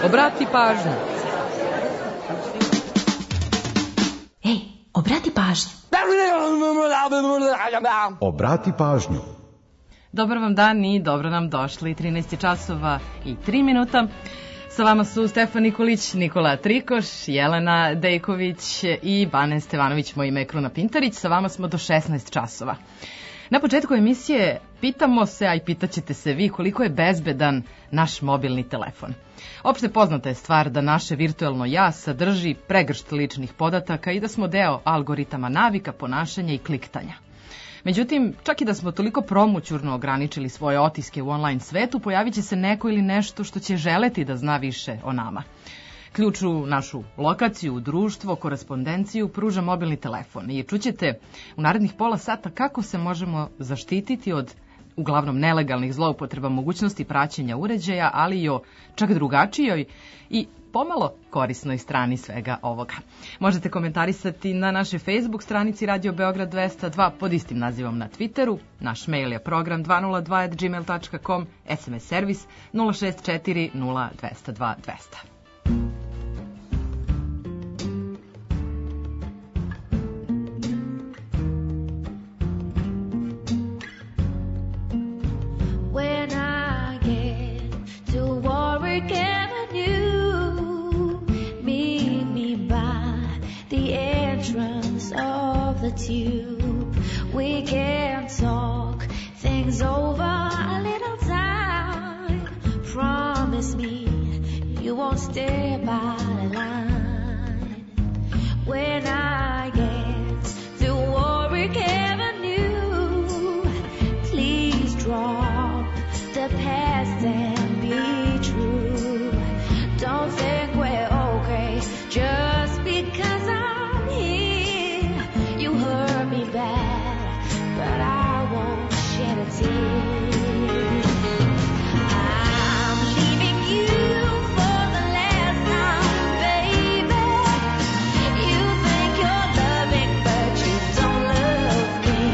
Obrati pažnju. Ej, obrati pažnju. Obrati pažnju. Dobar vam dan i dobro nam došli. 13 časova i 3 minuta. Sa vama su Stefan Nikolić, Nikola Trikoš, Jelena Dejković i Bane Stevanović, moj ime je Kruna Pintarić. Sa vama smo do 16 časova. Na početku emisije pitamo se, a i pitaćete se vi, koliko je bezbedan naš mobilni telefon. Opšte poznata je stvar da naše virtuelno ja sadrži pregršt ličnih podataka i da smo deo algoritama navika, ponašanja i kliktanja. Međutim, čak i da smo toliko promućurno ograničili svoje otiske u online svetu, pojavit će se neko ili nešto što će želeti da zna više o nama. Ključ u našu lokaciju, društvo, korespondenciju pruža mobilni telefon i čućete u narednih pola sata kako se možemo zaštititi od uglavnom nelegalnih zloupotreba mogućnosti praćenja uređaja, ali i o čak drugačijoj i pomalo korisnoj strani svega ovoga. Možete komentarisati na našoj Facebook stranici Radio Beograd 202 pod istim nazivom na Twitteru. Naš mail je program202@gmail.com, SMS servis 064 0202 200. The tube, we can talk things over a little time. Promise me you won't stay by the line. When I get to Warwick Avenue, please drop the past and be true. Don't think we're okay just because I'm here. You hurt me bad, but I won't shed a tear. I'm leaving you for the last time, baby. You think you're loving, but you don't love me.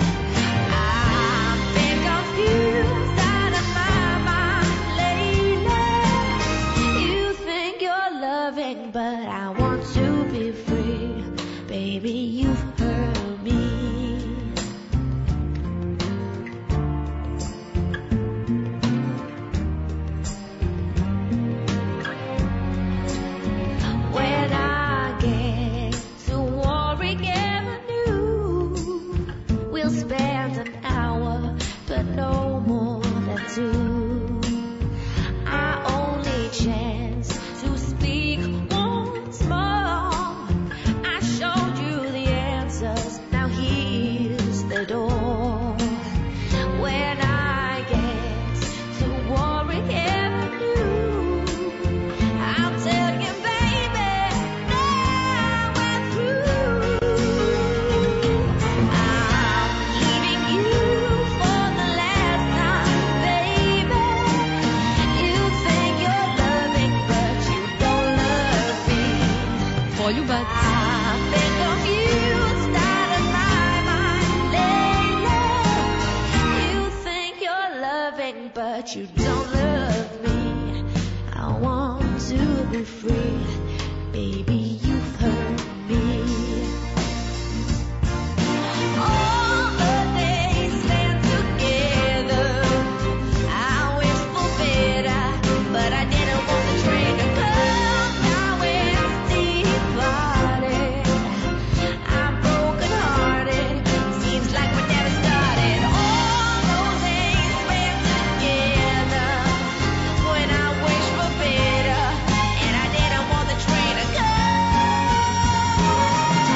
I've been confused out of my mind lately. You think you're loving, but I want to be free. Baby, you've hurt me. When I get to Warwick Avenue, we'll spend an hour, but no more than two. Our only chance to speak once more. I showed you the answers, now here's the door. When I get to Warwick Avenue, I'll tell you, baby, now we're through. I'm leaving you for the last time, baby. You think you're loving, but you don't love me. Poljubac. I've been confused out of my mind lately. You think you're loving, but you don't love me. I want to be free. Baby, you've hurt me. All the days spent together, I wish for better, but I didn't want the train to come. Now it's departed. I'm broken hearted. Seems like we never started. All those days spent together, when I wish for better, and I didn't want the train to come.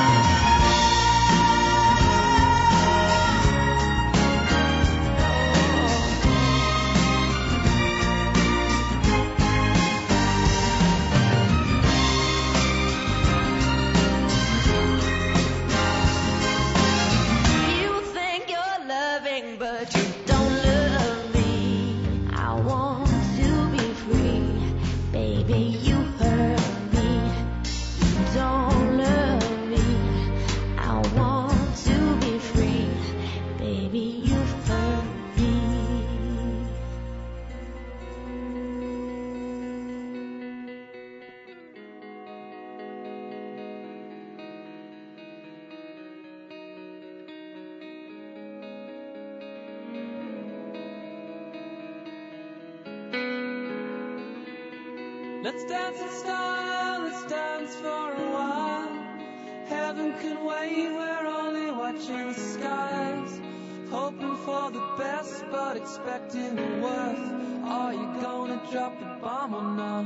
Let's dance in style, let's dance for a while. Heaven can wait, we're only watching the skies. Hoping for the best, but expecting the worst. Are you gonna drop the bomb or not?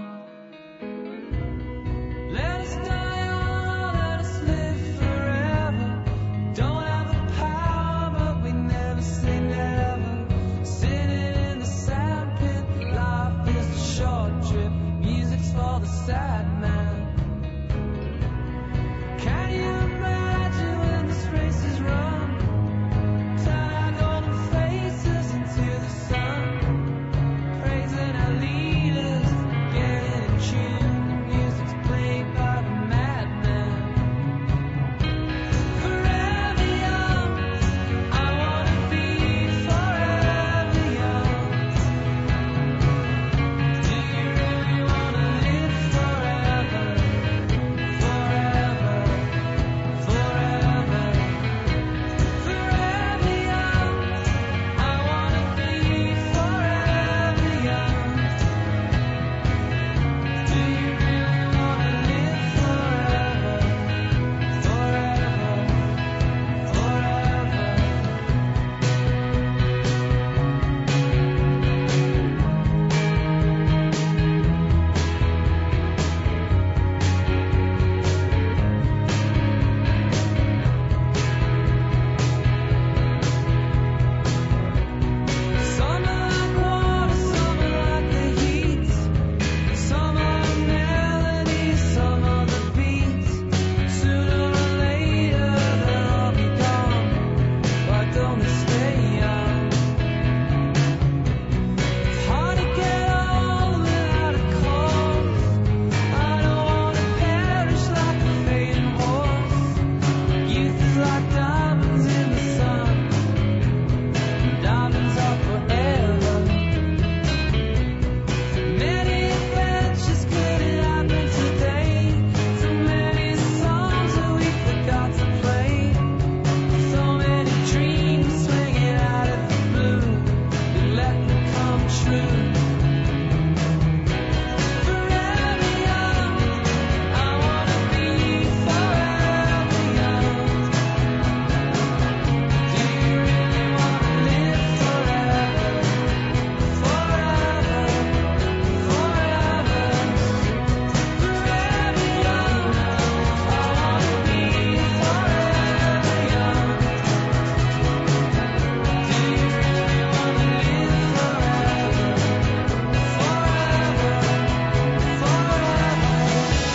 Let us die on or let us live forever. Don't have the power, but we never say never. Sitting in the sandpit, life is a short trip. Music's for the sad man. Can you imagine when this race is run? Turn our golden faces into the sun. Praising our leaders, getting in tune. Music's played by the madman. Forever young, I wanna be forever young. Do you really wanna live forever? Forever, forever, forever young. I wanna be forever young. Do you really wanna live forever? Forever, forever. Some are like water, some are like the heat. Some are the melody, some are the beat. Sooner or later they'll all be gone. Why don't they stay young? It's hard to get old without a cause. I don't wanna perish like a fading horse. Youth is like diamonds in the sun. Diamonds are forever. Many adventures could happen today. So many songs that we forgot to play. So many dreams swinging out of the blue. We let them come true. Forever young, I wanna be forever young. Do you really wanna live forever? Forever, forever, forever young. I wanna be forever young. Do you really wanna live forever? Forever, forever.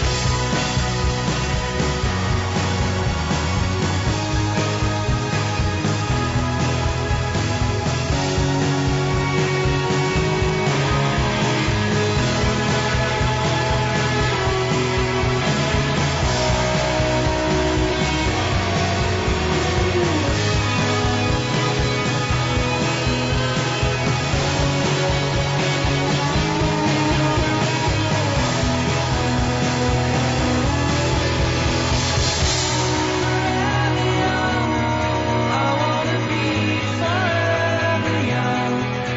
I wanna be forever young.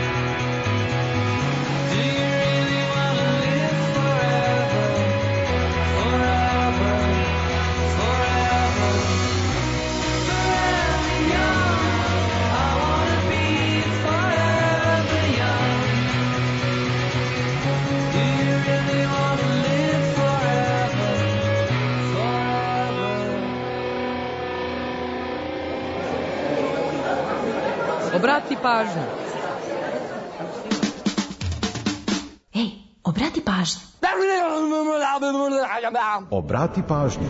Do you really wanna live forever? Forever, forever, forever young. I wanna be forever young. Do you really wanna live forever? Forever. Obrati pažnju. Ej, obrati pažnju. Obrati pažnju.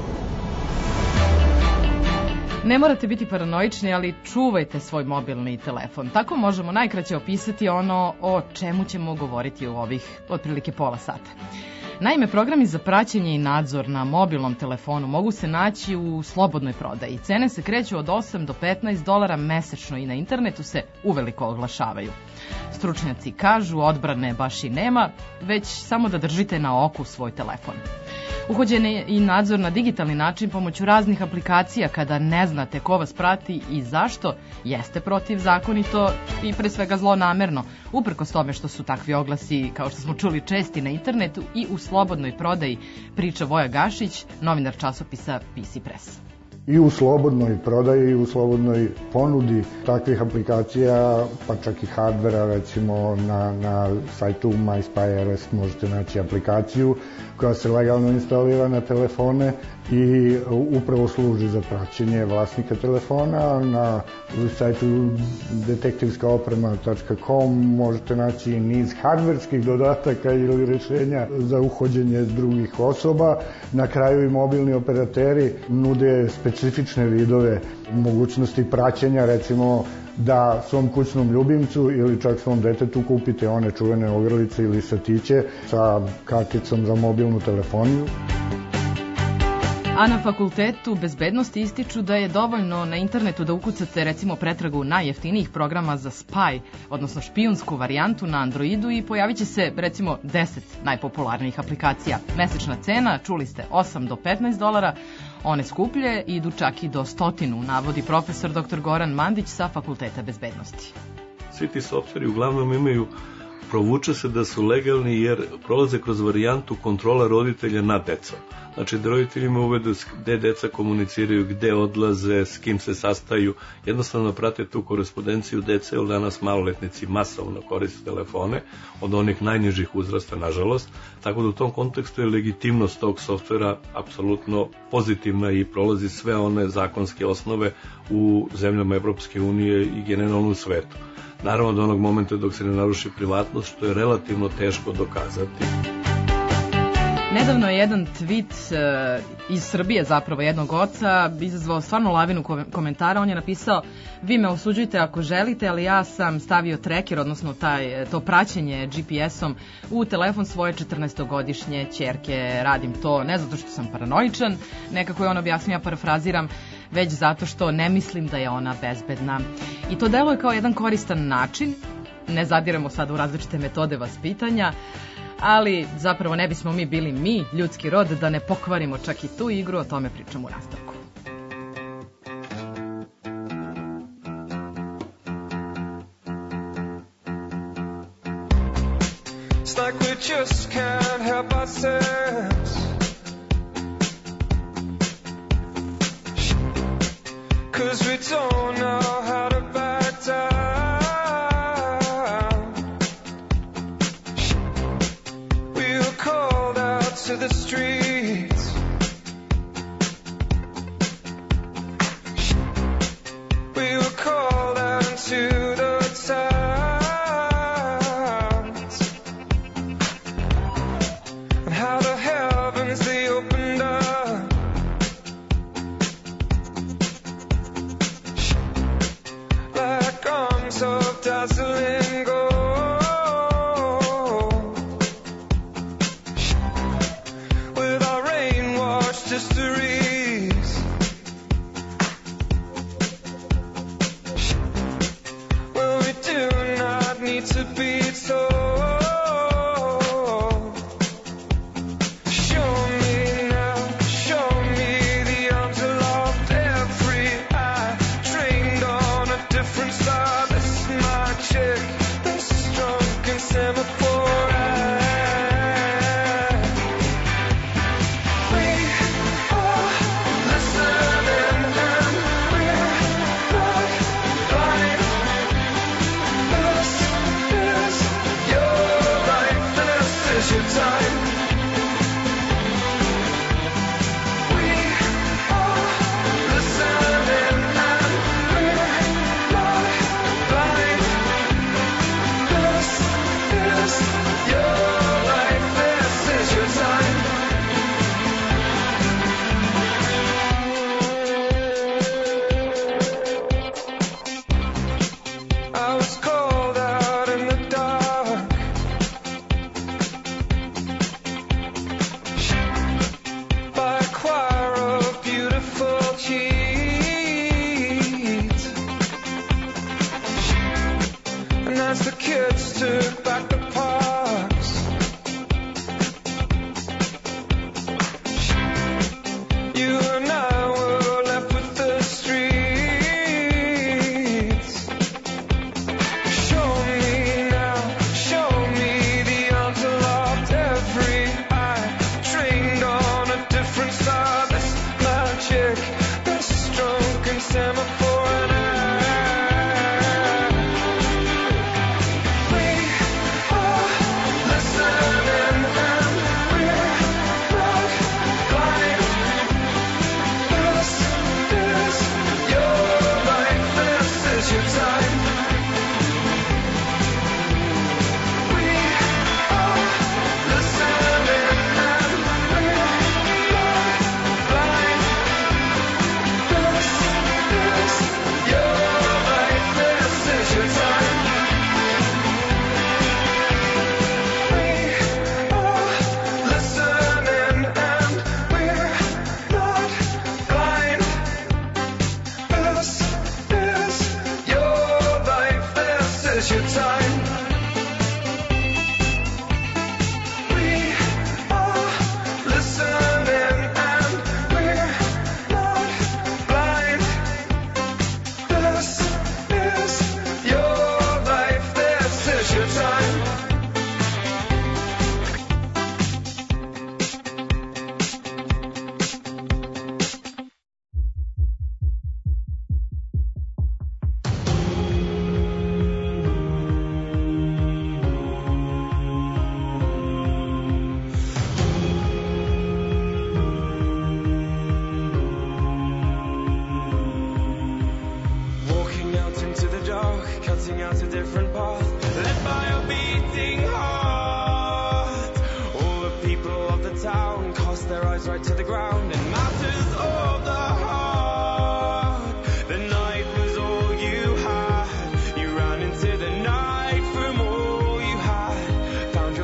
Ne morate biti paranoični, ali čuvajte svoj mobilni telefon. Tako možemo najkraće opisati ono o čemu ćemo govoriti u ovih otprilike pola sata. Naime, programi za praćenje i nadzor na mobilnom telefonu mogu se naći u slobodnoj prodaji. Cene se kreću od 8 do $15 mesečno i na internetu se uveliko oglašavaju. Stručnjaci kažu, odbrane baš i nema, već samo da držite na oku svoj telefon. Uhođen i nadzor na digitalni način pomoću raznih aplikacija kada ne znate ko vas prati i zašto, jeste protivzakonito i pre svega zlonamerno, uprkos tome što su takvi oglasi, kao što smo čuli, česti na internetu i u slobodnoj prodaji, priča Voja Gašić, novinar časopisa PC Press. I u slobodnoj prodaji i u slobodnoj ponudi takvih aplikacija, pa čak i hardvera, recimo na sajtu MySpy.rs možete naći aplikaciju koja se legalno instalira na telefone i upravo služi za praćenje vlasnika telefona. Na sajtu detektivskaoprema.com možete naći niz hardverskih dodataka ili rešenja za uhođenje drugih osoba. Na kraju i mobilni operateri nude specifične vidove mogućnosti praćenja, recimo da svom kućnom ljubimcu ili čak svom detetu kupite one čuvene ogrlice ili satiće sa karticom za mobilnu telefoniju. A na fakultetu bezbednosti ističu da je dovoljno na internetu da ukucate recimo pretragu najjeftinijih programa za spy, odnosno špijunsku varijantu na Androidu i pojavit će se recimo 10 najpopularnijih aplikacija. Mesečna cena, čuli ste, 8 do 15 dolara, one skuplje idu čak i do 100, navodi profesor dr. Goran Mandić sa Fakulteta bezbednosti. Svi ti softveri uglavnom imaju, provuče se da su legalni jer prolaze kroz varijantu kontrola roditelja nad decom. Znači da roditeljima uvedu gde deca komuniciraju, gde odlaze, s kim se sastaju, jednostavno prate tu korespondenciju dece, jer danas maloletnici masovno koriste telefone, od onih najnižih uzrasta, nažalost, tako da u tom kontekstu je legitimnost tog softvera apsolutno pozitivna i prolazi sve one zakonske osnove u zemljama Evropske unije i generalno u svetu. Naravno do onog momenta dok se ne naruši privatnost, što je relativno teško dokazati. Nedavno je jedan tweet iz Srbije, zapravo jednog oca, izazvao stvarno lavinu komentara. On je napisao: vi me osuđujte ako želite, ali ja sam stavio tracker, odnosno to praćenje GPS-om u telefon svoje 14-godišnje ćerke. Radim to ne zato što sam paranoičan, nekako je on objasnio, ja parafraziram, već zato što ne mislim da je ona bezbedna. I to deluje kao jedan koristan način, ne zadiremo sad u različite metode vaspitanja, ali zapravo ne bismo mi bili mi, ljudski rod, da ne pokvarimo čak i tu igru, o tome pričamo u nastavku. It's like we just can't help ourselves. 'Cause we don't know how to back down. We were called out to the streets. We were called out into the towns. And how the heavens they opened up. Like arms of dazzling gold. With our rain-washed histories. Well, we do not need to be told. Show me now, show me the arms aloft, every eye trained on a different star. This is my chick, this is drunk and semaphore eye. We are listening and we're not blind. This is your life, this is your time. We are listening and we're not blind. This is your life, this is your time. I was called out in the dark.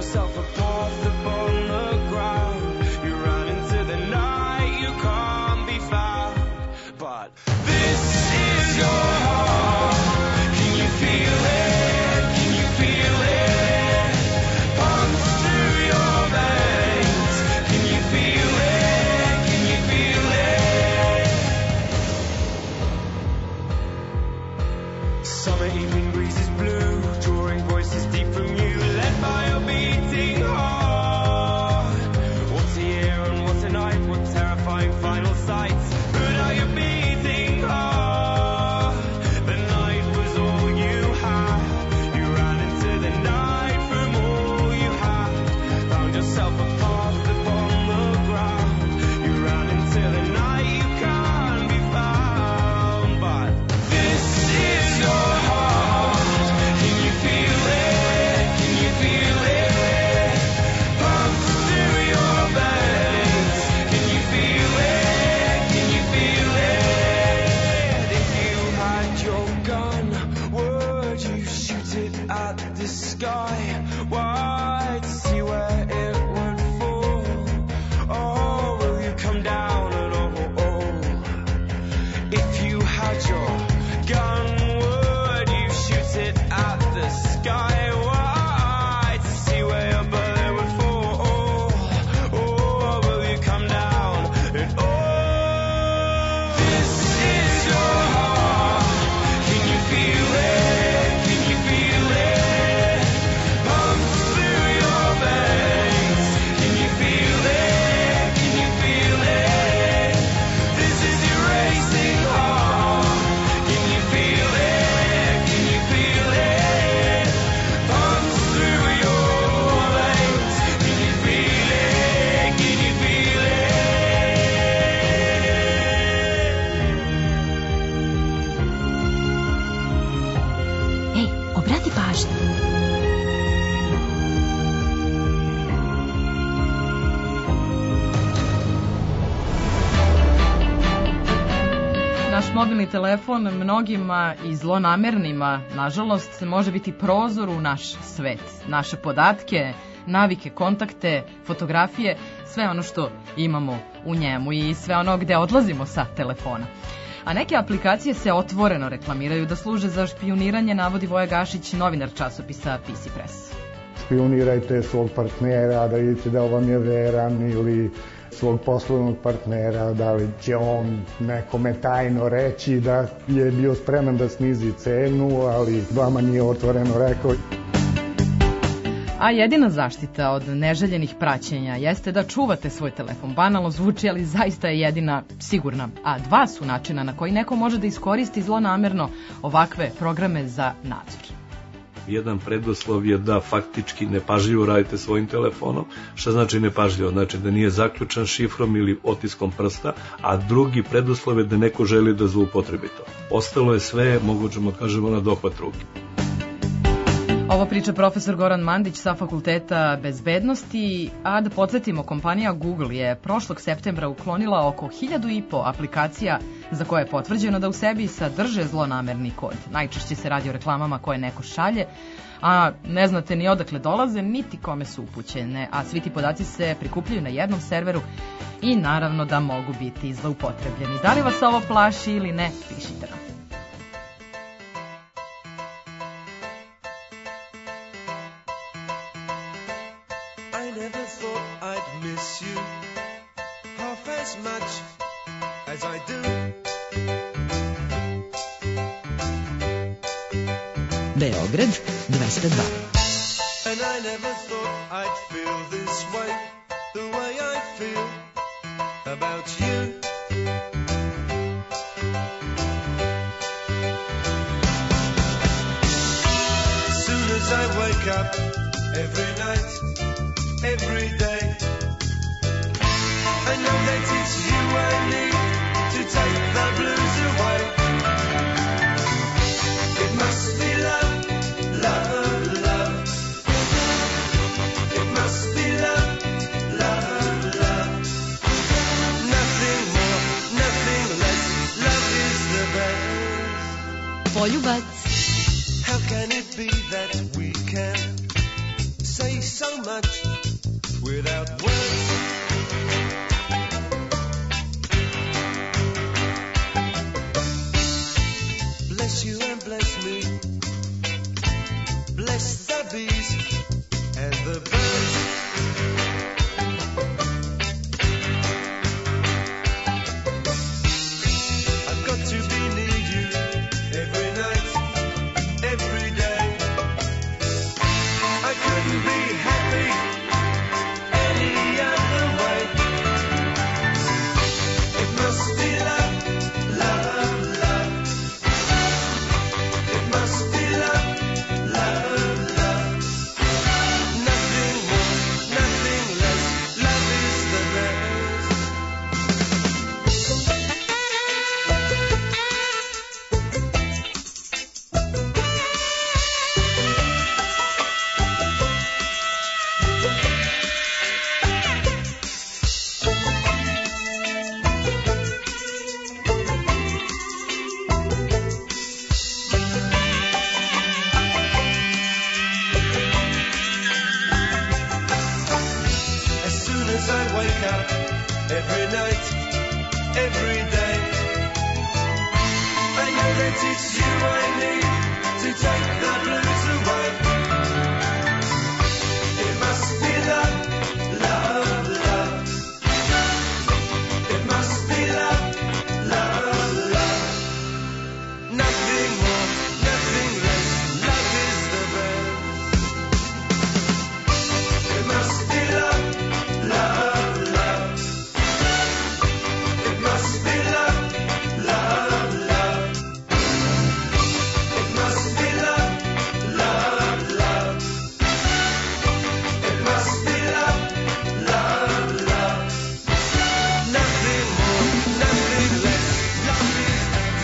yourself a path upon the ground. You run into the night, you can't be found. But this is your heart. Can you feel it? Can you feel it? Pumps through your veins. Can you feel it? Can you feel it? Summer evening breeze is blue, drawing voices deep from you, led by your beating heart. What's a year and what's a night? What terrifying final sights? Put out your beating heart. The night was all you had. You ran into the night from all you had. Found yourself a path upon the ground. You ran into the night, you can't be found. But this is your heart. Can you feel it? Can you feel it? Pumps through your veins. Can you feel it? Can you feel it? If you had your gun, would you shoot it at the sky? Why? To see where it would fall? Or will you come down at all? If you had your gun, would you shoot it at the sky? Why? To see where your bullet would fall? Or will you come down at all? This is your heart. Can you feel it? Can you feel it? Pumps through your veins. Can you feel it? Can you feel it? This is your racing heart. Can you feel it? Can you feel it? Pumps through your veins. Can you feel it? Can you feel it? Ej, obrati pažnju. Naš mobilni telefon mnogima i zlonamernima, nažalost, može biti prozor u naš svet. Naše podatke, navike, kontakte, fotografije, sve ono što imamo u njemu i sve ono gde odlazimo sa telefona. A neke aplikacije se otvoreno reklamiraju da služe za špijuniranje, navodi Voja Gašić, novinar časopisa PC Press. Špionirajte svog partnera, da vidite da vam je veran, ili svog poslovnog partnera, da li će on nekome tajno reći da je bio spreman da snizi cenu, ali vama nije otvoreno rekao. A jedina zaštita od neželjenih praćenja jeste da čuvate svoj telefon. Banalno zvuči, ali zaista je jedina sigurna. A dva su načina na koji neko može da iskoristi zlonamerno ovakve programe za nadzor. Jedan preduslov je da faktički nepažljivo radite svojim telefonom. Šta znači nepažljivo? Znači da nije zaključan šifrom ili otiskom prsta, a drugi preduslov je da neko želi da zloupotrebi to. Ostalo je sve, mogućemo kažemo, na dohvat ruke. Ovo priča profesor Goran Mandić sa Fakulteta bezbednosti, a da podsjetimo, kompanija Google je prošlog septembra uklonila oko 1500 aplikacija za koje je potvrđeno da u sebi sadrže zlonamerni kod. Najčešće se radi o reklamama koje neko šalje, a ne znate ni odakle dolaze, niti kome su upućene, a svi ti podaci se prikupljaju na jednom serveru i naravno da mogu biti zloupotrebljeni. Da li vas ovo plaši ili ne, pišite nam. I never thought I'd miss you half as much as I do. Beograd 202. And I never thought I'd feel this way, the way I feel about you. Soon as I wake up every night, every day, I know that it's you I need to take the blues away. It must be love, love, love. It must be love, love, love. Nothing more, nothing less. Love is the best. Poljubac. How can it be that we can say so much without words. Bless you and bless me. Bless the bees and the birds. I've got to be near you every night, every day. I couldn't be happy any other way. It must be love, love, love. It must be love, love, love. Nothing more, nothing less. Love is the best. As soon as I wake up, every night, every day, I know that it's you I need to take the blues away. It must be love, love, love. It must be love, love, love. Nothing more, nothing less. Love is the best. It must be love, love, love. It must be love, love, love. It must be love, love, love. It must be love, love, love. Nothing more, nothing less. Love is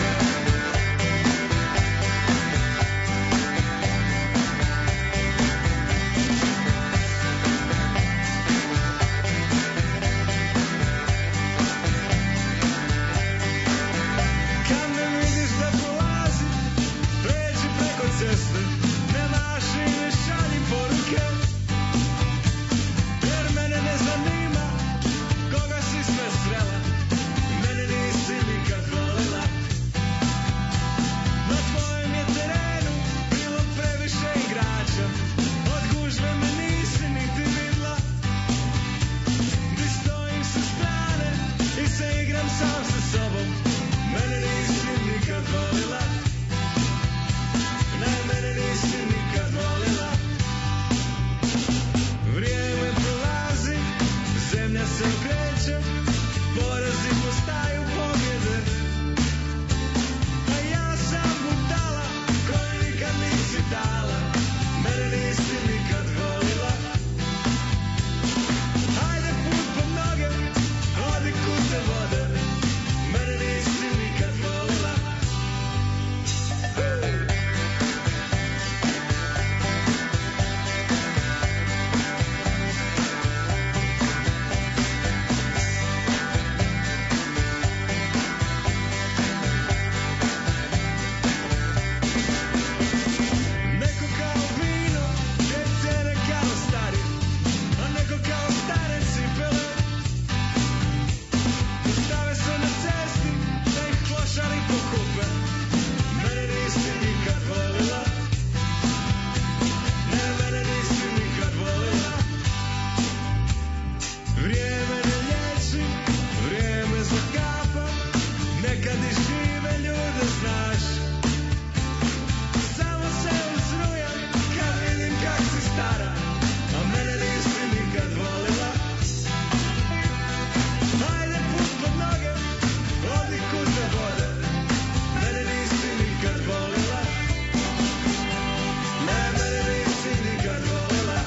Kad me vidiš da polazim, pređi preko ceste, ne maši i ne šalji poruke. Jer mene ne zanima koga si sve srela, mene nisi nikad volila. Na tvojem je terenu bilo previše igrača, od gužve me nisi niti vidla. Di stojim sa strane i se igram sam sa sobom, mene nisi nikad volila. Ne, mene nisi nikad volila. Vrijeme prolazi, zemlja se okreće, porazi postaju pobjede. A ja sam budala koju nikad nisi dala, mene nisi nikad volila. Ajde put pod noge, odi kud te vode, mene nisi nikad volila. Neko kao vino, cene kao stari, a neko kao stare cipele. Stave se na cesti, da ih klošari pokupe, mene nisi nikad volila. Ne, mene nisi nikad volila. Vrijeme ne liječi, vrijeme zakapa, nekad i žive ljude znaš. Samo se uzrujam kad vidim kak si stara, a mene nisi nikad volila. Ajde put pod noge, odi kud te vode, mene nisi nikad volila. Ne, mene nisi nikad volila.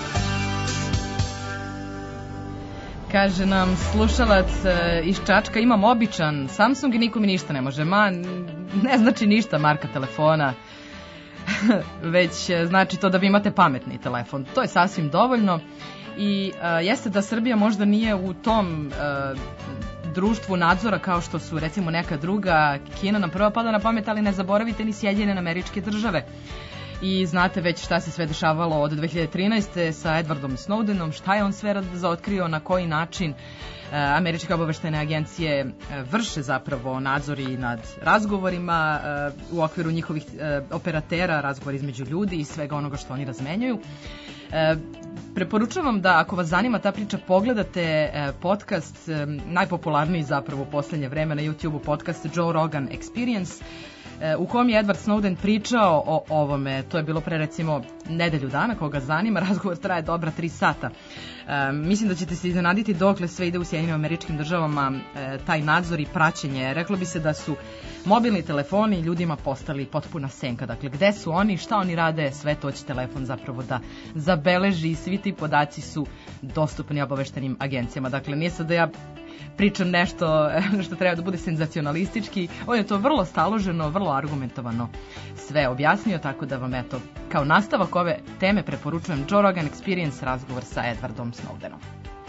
Kaže nam slušalac iz Čačka, imam običan Samsung i niko mi ništa ne može. Ma, ne znači ništa marka telefona, već znači to da vi imate pametni telefon. To je sasvim dovoljno i jeste da Srbija možda nije u tom društvu nadzora kao što su recimo neka druga. Kina nam prva pada na pamet, ali ne zaboravite ni Sjedinjene Američke Države. i znate već šta se sve dešavalo od 2013. sa Edwardom Snowdenom, šta je on sve razotkrio, na koji način američke obaveštajne agencije vrše zapravo nadzori nad razgovorima u okviru njihovih operatera, razgovor između ljudi i svega onoga što oni razmenjuju. Preporučujem da ako vas zanima ta priča pogledate podcast, najpopularniji zapravo u poslednje vreme na YouTube-u, podcast Joe Rogan Experience, u kom je Edward Snowden pričao o ovome. To je bilo pre recimo nedelju dana, koga zanima, razgovor traje dobra 3 sata. Mislim da ćete se iznenaditi dokle sve ide u Sjedinjenim Američkim Državama taj nadzor i praćenje. Reklo bi se da su mobilni telefoni ljudima postali potpuna senka. Dakle, gde su oni, šta oni rade, sve to će telefon zapravo da zabeleži i svi ti podaci su dostupni obaveštenim agencijama. Dakle, nije sad da ja pričam nešto što treba da bude senzacionalistički. On je to vrlo staloženo, vrlo argumentovano sve objasnio, tako da vam eto, kao nastavak ove teme preporučujem Joe Rogan Experience, razgovor sa Edwardom Snowdenom.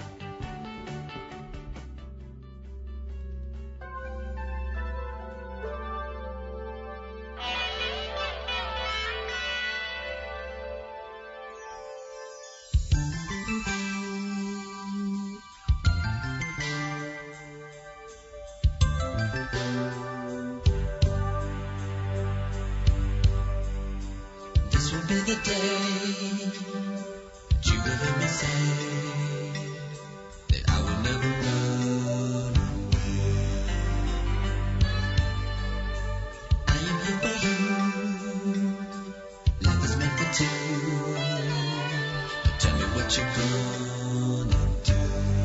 This will be the day that you will hear me say that I will never run away. I am here for you. Love is meant for two. Now tell me what you're gonna do.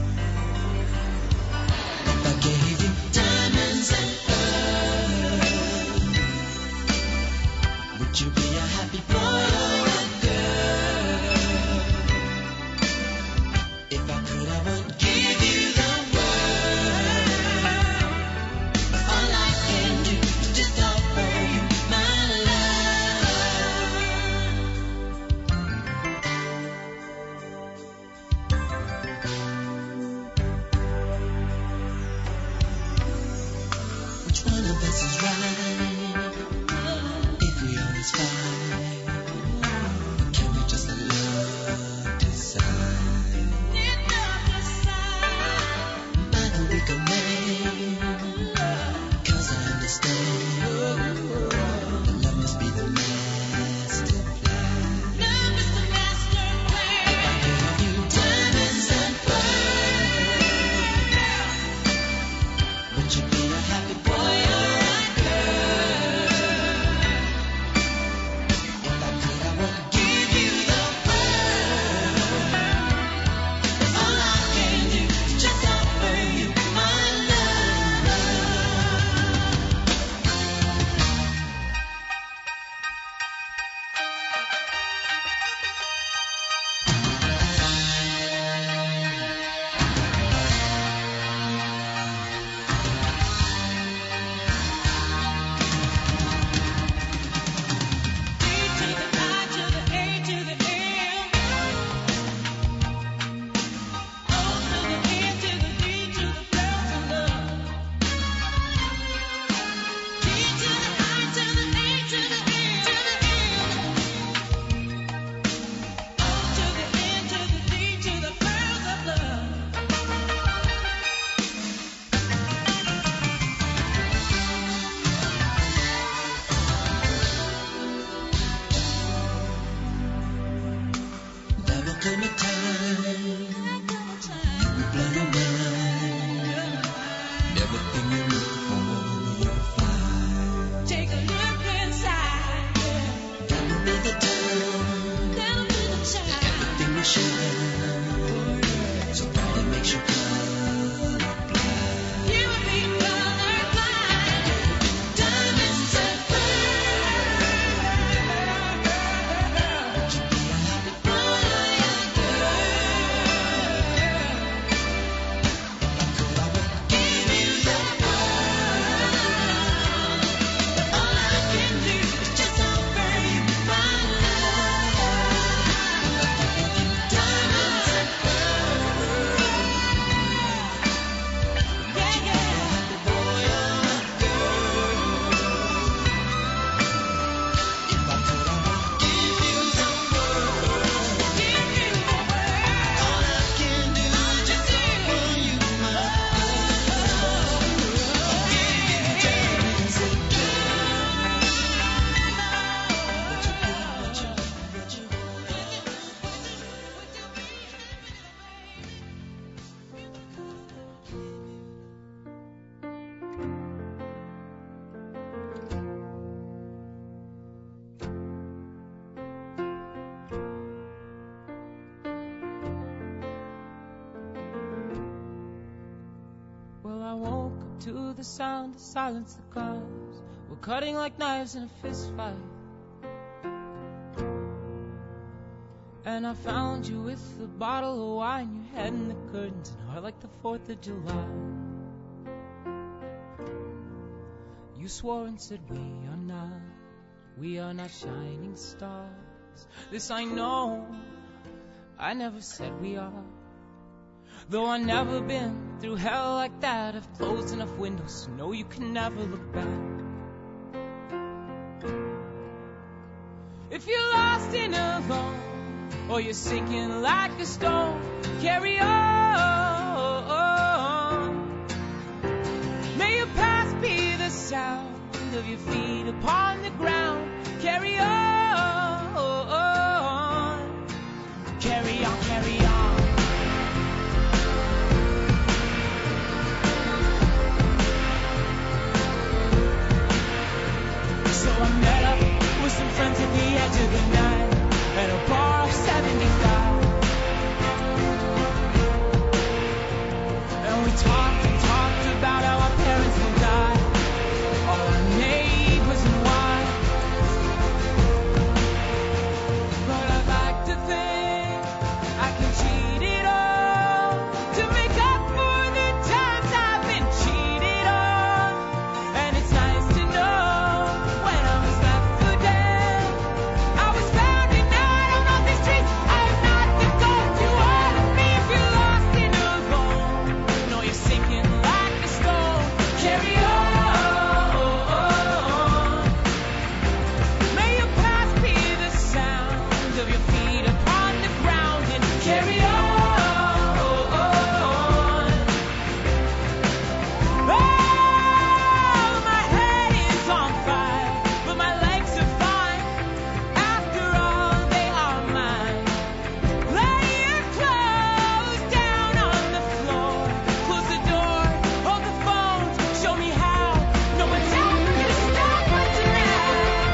If I gave you diamonds and pearls, would you be a happy boy or a girl? If I could, I would give you the world. All I can do is just offer you my love. Which one of us is right? If we always fight, or can we just let love decide? By the week of May, 'cause I understand that love must be the master plan. If I gave you diamonds and pearls, would you be a happy boy or a girl? to the sound to silence the cars. We're cutting like knives in a fist fight. And I found you with a bottle of wine, your head in the curtains, and heart like the 4th of July. You swore and said we are not shining stars. This I know, I never said we are. Though I've never been through hell like that, I've closed enough windows to know you can never look back. If you're lost and alone, or you're sinking like a stone, carry on. May your past be the sound of your feet upon the ground. Carry on. Carry on, carry on. So I met up with some friends at the edge of the night at a bar of 75. And we talked and talked about how our parents will die, all our neighbors and why. But I'd like to think I can cheat it all to make up for the times I've been cheated on. And it's nice to know when I was left for dead, I was found and out on these streets. I'm not the ghost you wanted me. If you're lost and alone, know you're sinking like a stone. Carry on. May your past be the sound of your feet upon the ground, and carry on. Oh, my head is on fire, but my legs are fine. After all, they are mine. Lay your clothes down on the floor. Close the door, hold the phone, show me how. No one's ever gonna stop us now.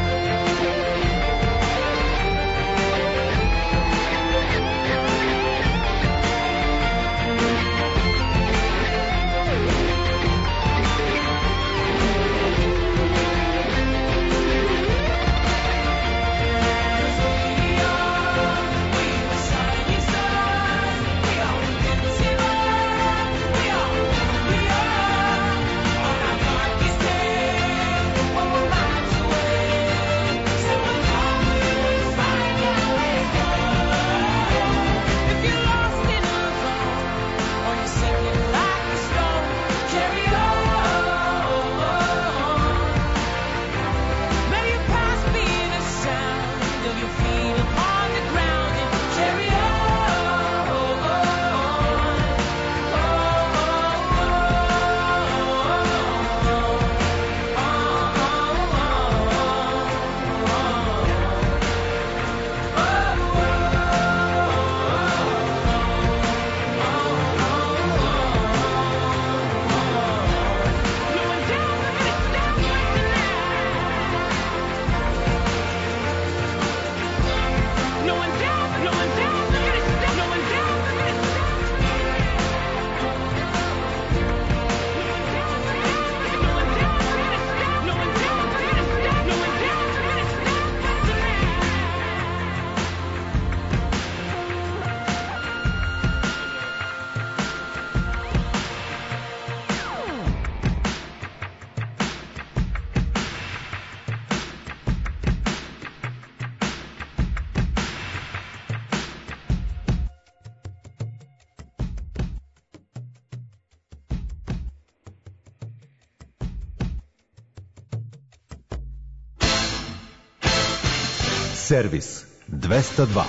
Servis 202.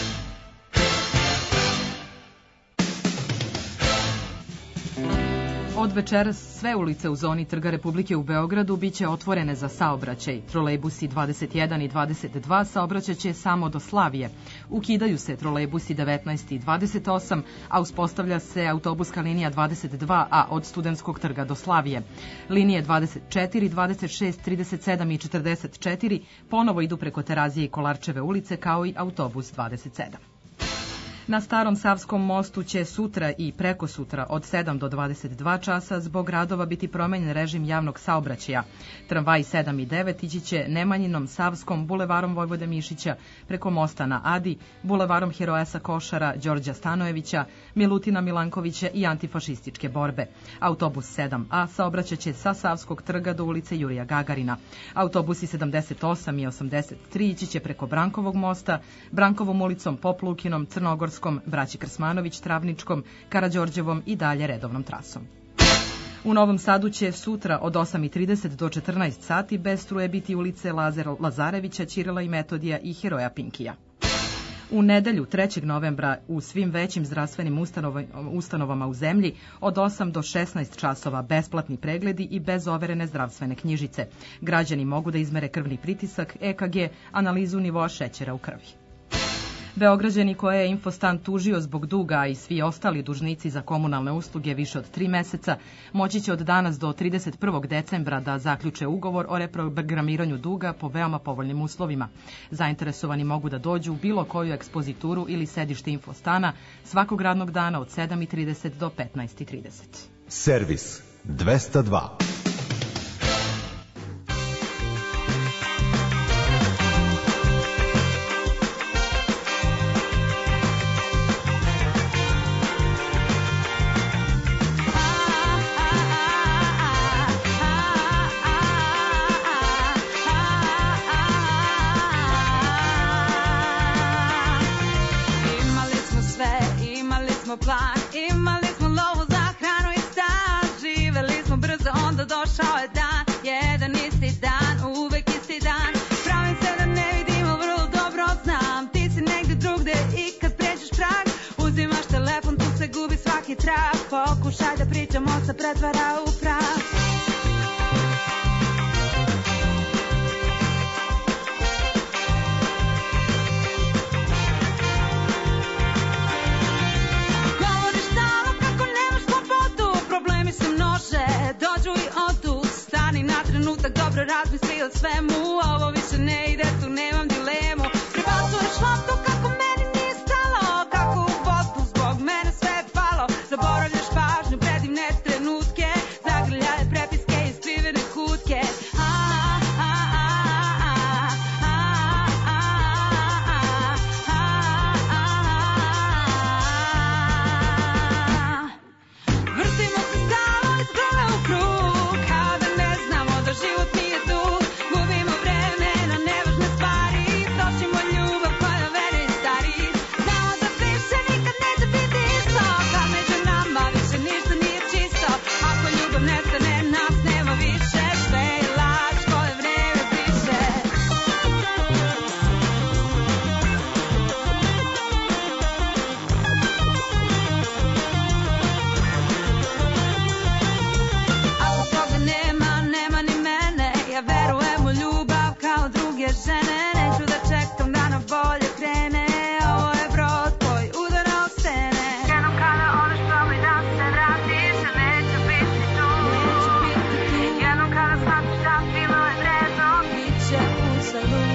Od večeras sve ulice u zoni Trga Republike u Beogradu biće otvorene za saobraćaj. Trolejbusi 21 i 22 saobraćaće samo do Slavije. Ukidaju se trolejbusi 19 i 28, a uspostavlja se autobuska linija 22A od Studentskog trga do Slavije. Linije 24, 26, 37 i 44 ponovo idu preko Terazije i Kolarčeve ulice, kao i autobus 27. Na Starom Savskom mostu će sutra i prekosutra od 7 do 22 časa zbog radova biti promenjen režim javnog saobraćaja. Tramvaj 7 i 9 ići će Nemanjinom, Savskom, bulevarom Vojvode Mišića, preko mosta na Adi, bulevarom Heroesa Košara, Đorđa Stanojevića, Milutina Milankovića i antifašističke borbe. Autobus 7A saobraćaće sa Savskog trga do ulice Jurija Gagarina. Autobusi 78 i 83 ići će preko Brankovog mosta, Brankovom ulicom, Poplukinom, Crnogorskom, Braći Krsmanović, Travničkom, Karađorđevom i dalje redovnom trasom. U Novom Sadu će sutra od 8:30 do 14 sati bez struje biti ulice Lazarevića, Ćirila i Metodija i Heroja Pinkija. U nedelju 3. novembra u svim većim zdravstvenim ustanovama u zemlji od 8 do 16 časova besplatni pregledi i bez overene zdravstvene knjižice. Građani mogu da izmere krvni pritisak, EKG, analizu nivoa šećera u krvi. Beograđani koje je Infostan tužio zbog duga i svi ostali dužnici za komunalne usluge više od 3 meseca moći će od danas do 31. decembra da zaključe ugovor o reprogramiranju duga po veoma povoljnim uslovima. Zainteresovani mogu da dođu u bilo koju ekspozituru ili sedište Infostana svakog radnog dana od 7:30 do 15:30. Servis 202. Plan. Imali smo lovu za hranu i stan, živeli smo brzo, onda došao je dan, jedan isti dan, uvek isti dan. Pravim se da ne vidimo, vrlo dobro znam, ti si negde drugde i kad pređeš prag, uzimaš telefon, tu se gubi svaki trag, pokušaj da pričamo, se pretvara u prah. Dođu i odu, stani na trenutak, dobro razmisli o svemu, ovo više ne ide, tu nemam dilemu. Prebacuješ loptu kako meni nije stalo, kako u Bosnu zbog mene sve je palo. Zaboravljaš pažnju, predivne trenutke, zagrljaje prepiske i skrivene kutke. Vrtimo se stalo iz glave u krug, kao da ne znamo da život nije dug. Gubimo vreme na nevažne stvari, trošimo ljubav koja vene i stari. Znamo da više nikad neće biti isto, kad među nama više ništa nije čisto. Ako ljubav nestane, nas nema više, sve je laž koje vreme briše. Ako toga nema, nema ni mene, ja verujem u ljubav kao druge žene. Neću da čekam da na bolje krene, ovo je brod koji udara o stene. Jednom kada odeš probaj da se vratiš, a neću biti tu. Jednom kada shvatiš da bilo je vredno, bit će uzalud.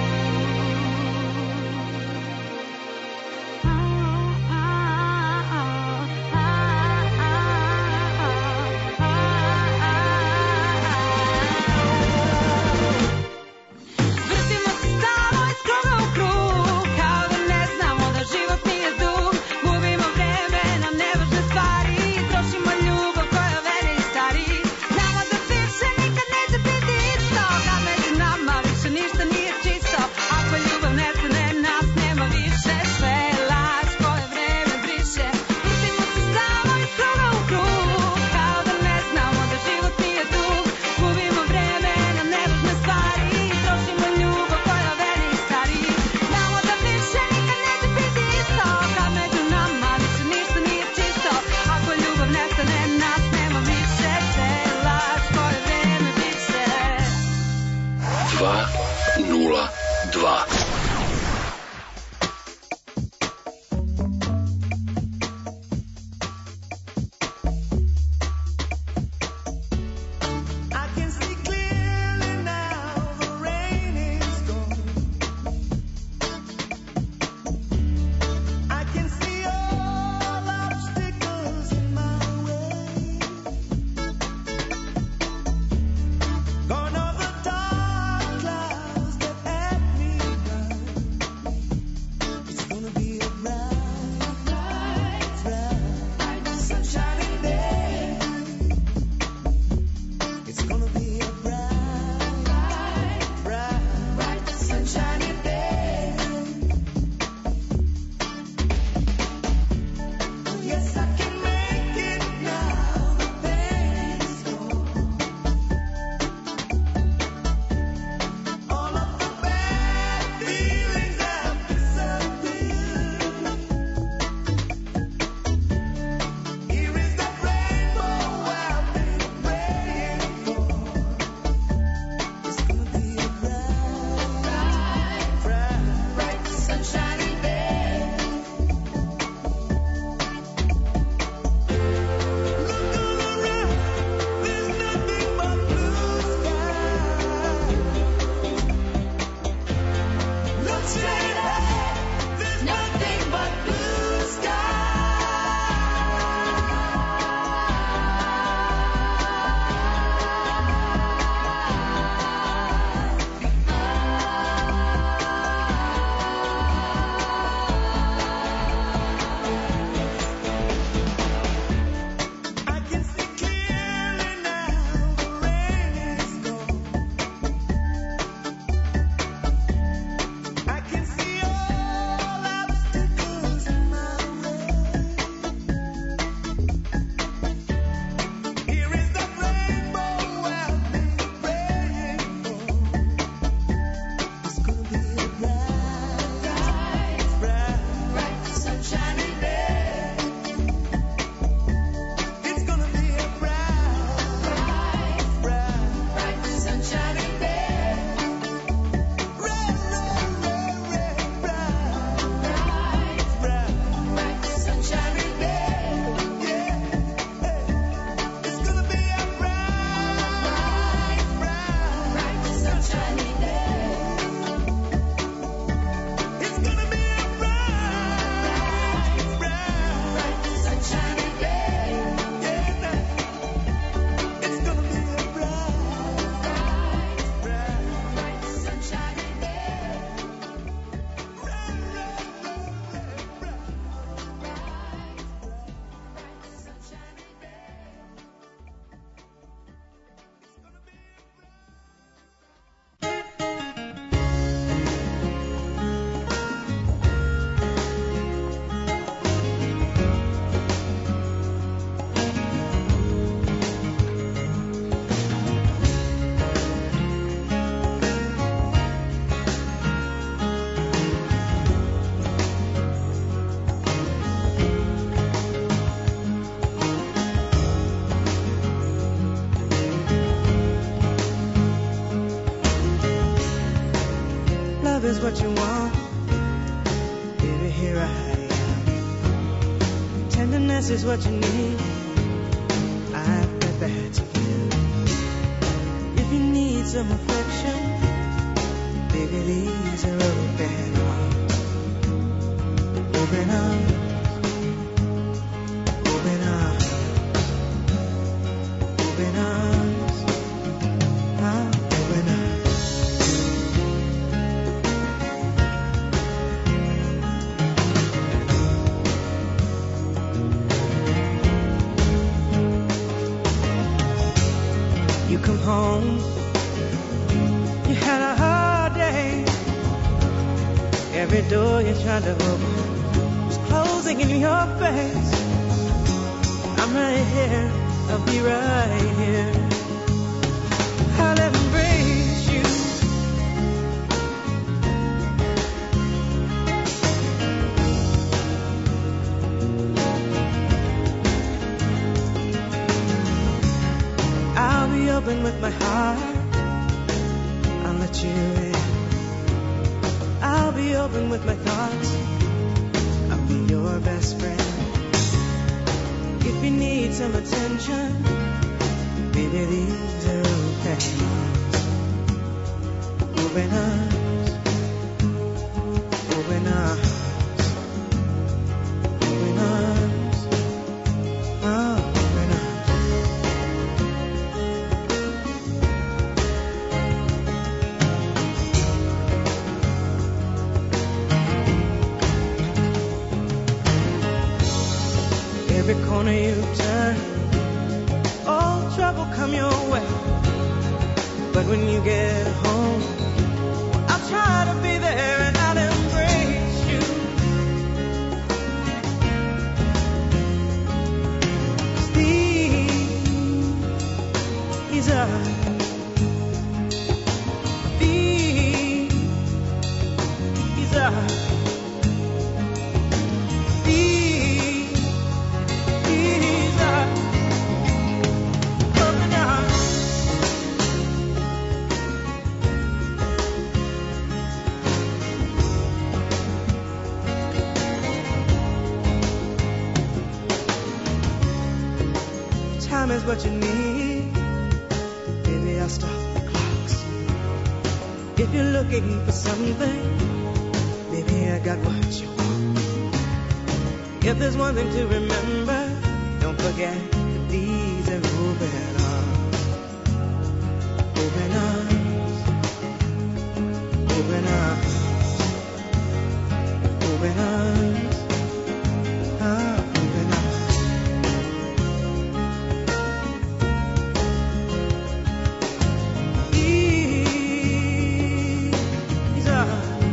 Vrtimo se stalo iz kruga u krug, kao da ne znamo da život nije dug. Gubimo vreme na nevažne stvari, trošimo ljubav koja vene i stari. Znamo da više nikad neće biti isto, kad među nama više ništa nije čisto. Ako ljubav nestane, nas nema više, sve je laž koje vreme briše. Vrtimo se stalo iz kruga u krug, kao da ne znamo da život nije dug. Gubimo vreme na nevažne stvari, trošimo ljubav koja vene i stari. Znamo da više nikad neće biti isto, kad među nama više ništa nije čisto. Ako ljubav nestane, nas nema više, sve je laž koje vreme briše. 202. I can see clearly now, the rain is gone. I can see Tenderness is what you need. I've got that to give. If you need some affection, baby, these are open arms. Open arms. Open arms. Open arms. Open arms. You come home, you had a hard day. Every door you tried to open was closing in your face. I'm right here, I'll be right here. I'll embrace you. I'll be open with my heart. I'll let you in. I'll be open with my thoughts. I'll be your best friend. If you need some attention, baby, these are open arms. Open arms. Open arms. Open arms. Oh, open arms. Every corner you turn, all trouble come your way. But when you get home, I'll try to be there and I'll embrace you. These are open arms. Time is what you need. Baby, I'll stop the clocks. If you're looking for something, baby, I got what you want. If there's one thing to remember, don't forget that these are open arms. Open arms. Open arms. Open arms. Ah, open arms. These are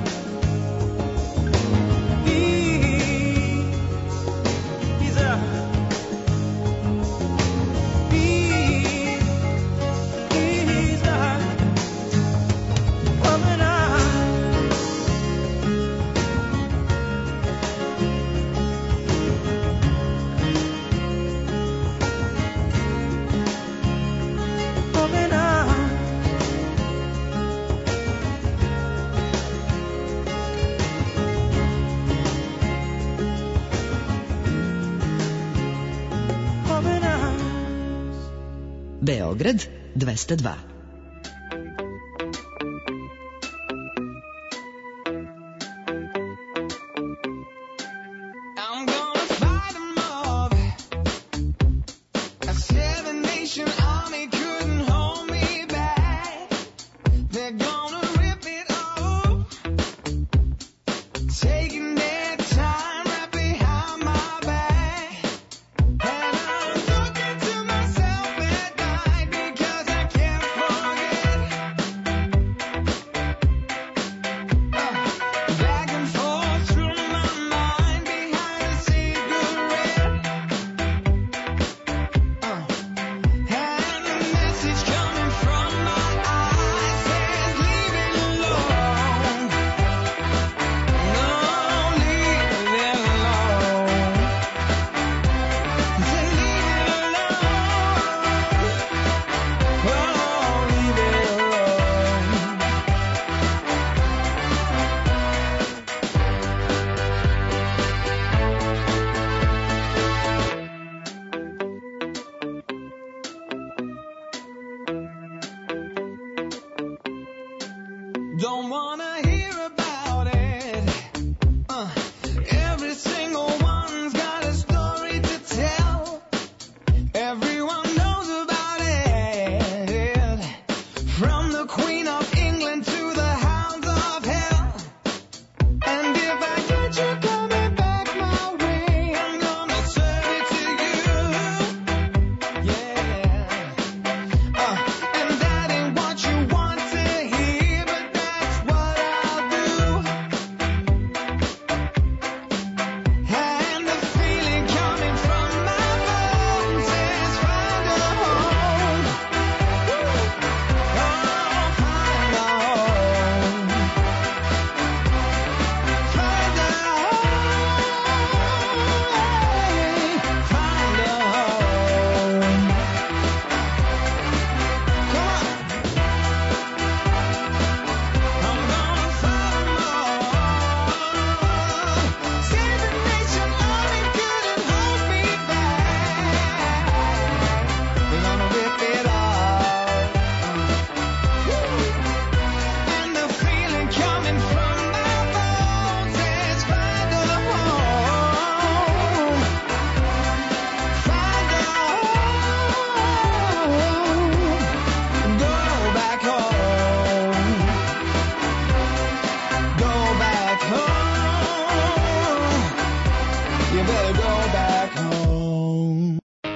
Beograd 202. I'm gonna fight 'em off. A 7-nation army couldn't hold me back. They're gonna rip it off, taking their time right behind my back. And I'm looking to myself at night because I can't fall Don't wanna hear about it. Every single one's got a story to tell. Everyone knows about it. From the Queen of England to the hounds of hell. And if I get you coming back my way, I'm gonna serve it to you. Yeah. And that ain't what you want to hear, but that's what I'll do. And the feeling coming from my bones is find a home. Oh, find a home. Find a home. Find a home. Come on. I'm gonna find a home. Save the nation, army couldn't hold me back. We're gonna rip it off. And the feeling coming from my bones is find a home. Find a home. Go back home. Go back home. You better go back home.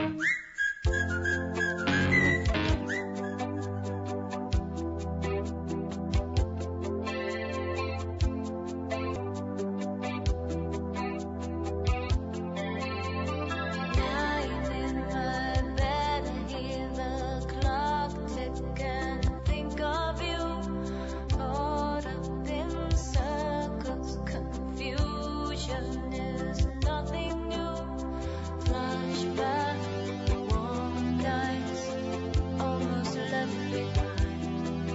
Lying in my bed, I hear the clock tick and think of you. Caught up in circles, confusion is nothing new. Flashback, warm nights, almost left behind.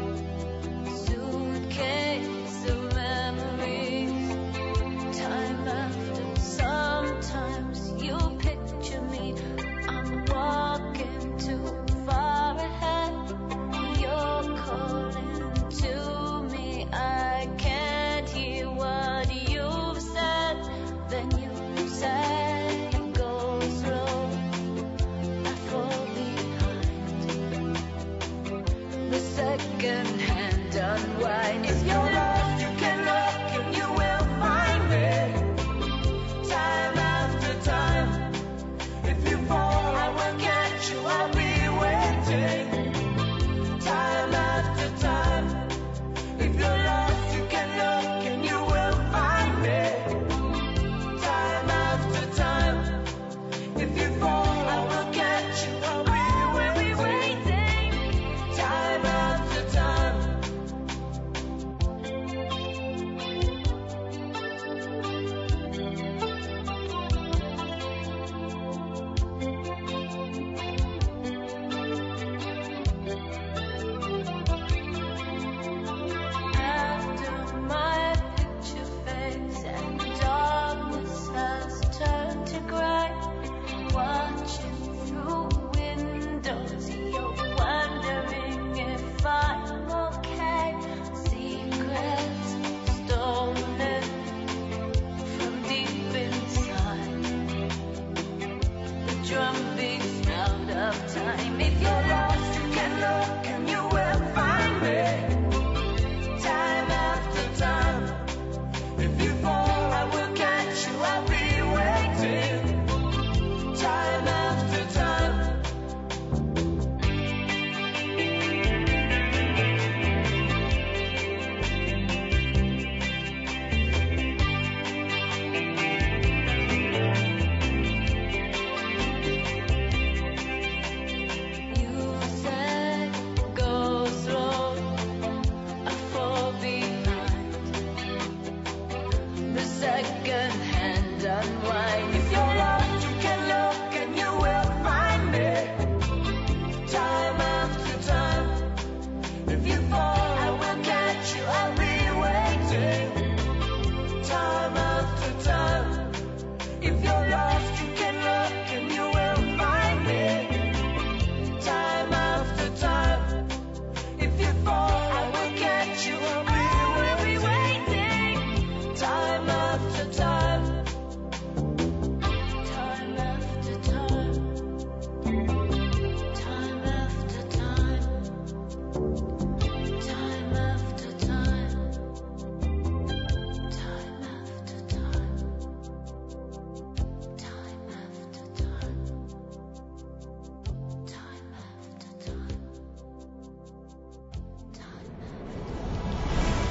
Suitcase of memories. Time after, sometimes you picture me. I'm walking too far ahead. You're calling to me. I can't hear what you've said. Then you say, go slow. I fall behind. The second hand unwind. If you're lost, you can look and you will find me. Time after time. If you fall, I will catch you. I'll be waiting. Time after time. If you're lost, you can look and you will find me. Time after time. If you fall, I will catch you. I'll be waiting. Time after time. After my picture fades and darkness has turned to gray, watching through windows, you're wondering if I'm okay. Secrets stolen from deep inside. The drumbeat sound of time. If you're lost, you can look and you will find me. Time after time. If you fall, I will catch you. I'll be waiting. Time after time. You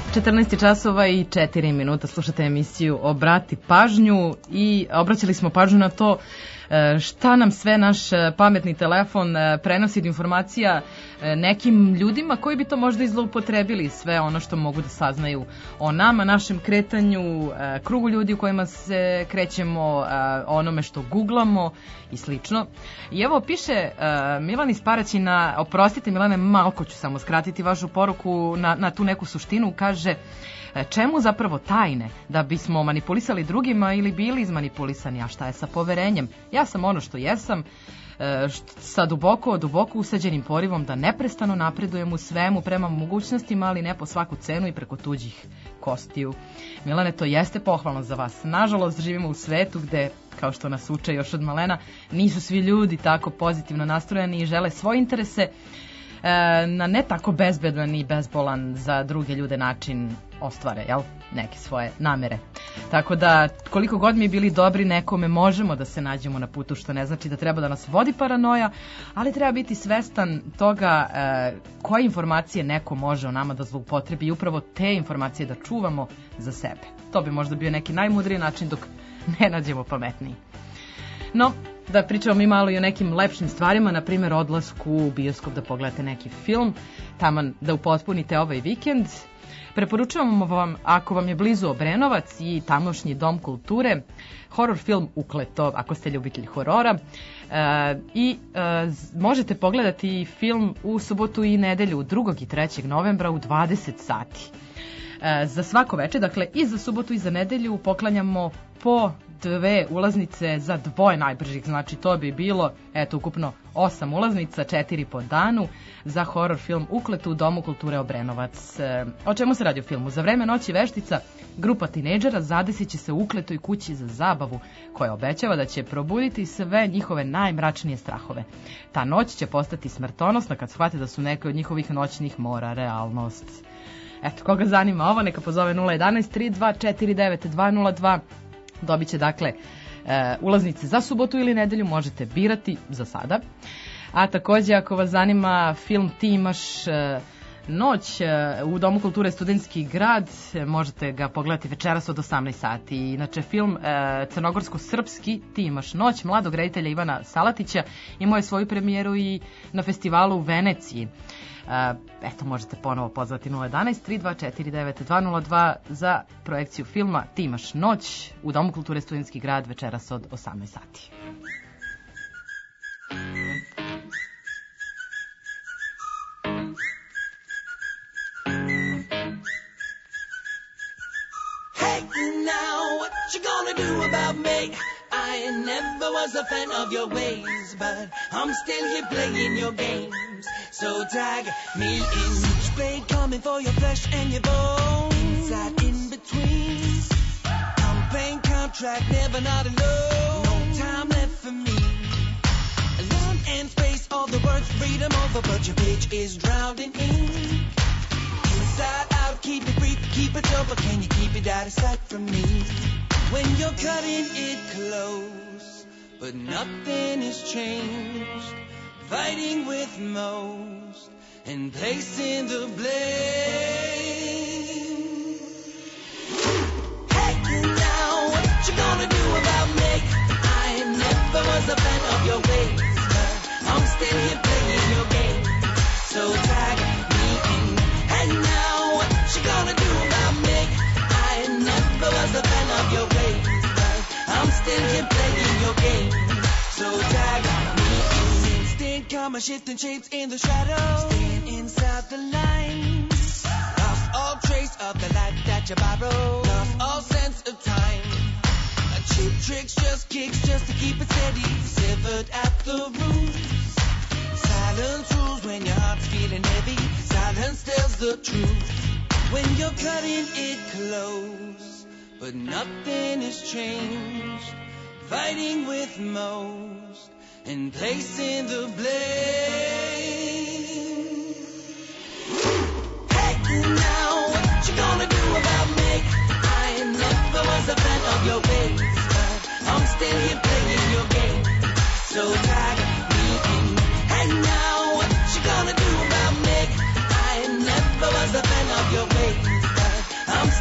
14 časova i 4 minuta slušate emisiju Obrati pažnju i obraćali smo pažnju na to šta nam sve naš pametni telefon prenosi od informacija nekim ljudima koji bi to možda i zloupotrebili, sve ono što mogu da saznaju o nama, našem kretanju, krugu ljudi u kojima se krećemo, onome što googlamo i slično. I evo piše Milan iz Paraćina, oprostite Milane, malko ću samo skratiti vašu poruku na tu neku suštinu, kaže: čemu zapravo tajne? Da bismo manipulisali drugima ili bili izmanipulisani? A šta je sa poverenjem? Ja sam ono što jesam, sa duboko usađenim porivom da neprestano napredujem u svemu prema mogućnostima, ali ne po svaku cenu i preko tuđih kostiju. Milane, to jeste pohvalno za vas. Nažalost, živimo u svetu gde, kao što nas uče još od malena, nisu svi ljudi tako pozitivno nastrojeni i žele svoje interese na ne tako bezbedan i bezbolan za druge ljude način ostvare, jel? Neke svoje namere. Tako da, koliko god mi bili dobri, nekome možemo da se nađemo na putu, što ne znači da treba da nas vodi paranoja, ali treba biti svestan toga koje informacije neko može o nama da zloupotrebi i upravo te informacije da čuvamo za sebe. To bi možda bio neki najmudriji način dok ne nađemo pametniji. No, da pričamo mi malo i o nekim lepšim stvarima, na primjer odlasku u bioskop da pogledate neki film, taman da upotpunite ovaj vikend. Preporučujemo vam, ako vam je blizu Obrenovac i tamošnji dom kulture, horor film Ukleto, ako ste ljubitelj horora. Možete pogledati film u subotu i nedelju 2. i 3. novembra u 20 sati. Za svako veče, dakle i za subotu i za nedelju, poklanjamo po 2 ulaznice za dvoje najbržih, znači to bi bilo ukupno 8 ulaznica, 4 po danu za horor film Ukleto u Domu kulture Obrenovac. O čemu se radi u filmu? Za vreme noći veštica grupa tinejdžera zadesit će se u ukletoj kući za zabavu, koja obećava da će probuditi sve njihove najmračnije strahove. Ta noć će postati smrtonosna kad shvate da su neke od njihovih noćnih mora realnost. Eto, koga zanima ovo, neka pozove 011 3249 202. Dobit će dakle ulaznice za subotu ili nedelju, možete birati za sada. A takođe, ako vas zanima film Ti imaš noć u Domu kulture Studentski grad, možete ga pogledati večeras od 18 sati. Inače, film crnogorsko-srpski Ti imaš noć mladog reditelja Ivana Salatića imao je svoju premijeru i na festivalu u Veneciji. Eto, možete ponovo pozvati 011 3249 202 za projekciju filma Ti imaš noć u Domu kulture Studentski grad večeras od 18 sati. Hey now, what you gonna do about me? I never was a fan of your ways, but I'm still here playing your games. So tag me in. Blade coming for your flesh and your bones. That in between. I'm playing contract, never not alone. No time left for me. Land and space, all the words, freedom over, but your page is drowned in ink. Inside out, keep it brief, keep it short, but can you keep it out of sight from me? When you're cutting it close, but nothing has changed. Fighting with most and placing the blame. Hey now, what you gonna do about me? I never was a fan of your ways, but I'm still here playing your game. So tag me in. Hey now, what you gonna do about me? I never was a fan of your ways, but I'm still here playing your game. So tag me in. Instinct karma shifting shapes in the shadows, staying inside the lines. Lost all trace of the life that you borrowed. Lost all sense of time. A cheap tricks, just kicks, just to keep it steady. Severed at the roots. Silence rules when your heart's feeling heavy. Silence tells the truth when you're cutting it close, but nothing has changed. Fighting with most and placing the blame. Hey now, what you gonna do about me? I never was a fan of your ways, but I'm still here playing your game. So tag me in. Hey now, what you gonna do about me? I never was a fan of your ways, but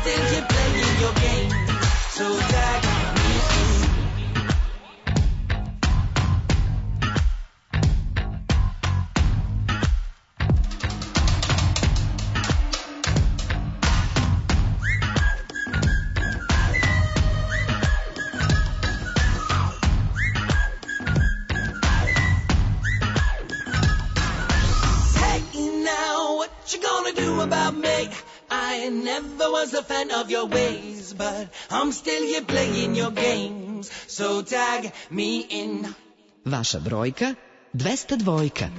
still here playing your game. So tag me in. About me, I never was a fan of your ways, but I'm still here playing your games, so tag me in. Vaša brojka 202.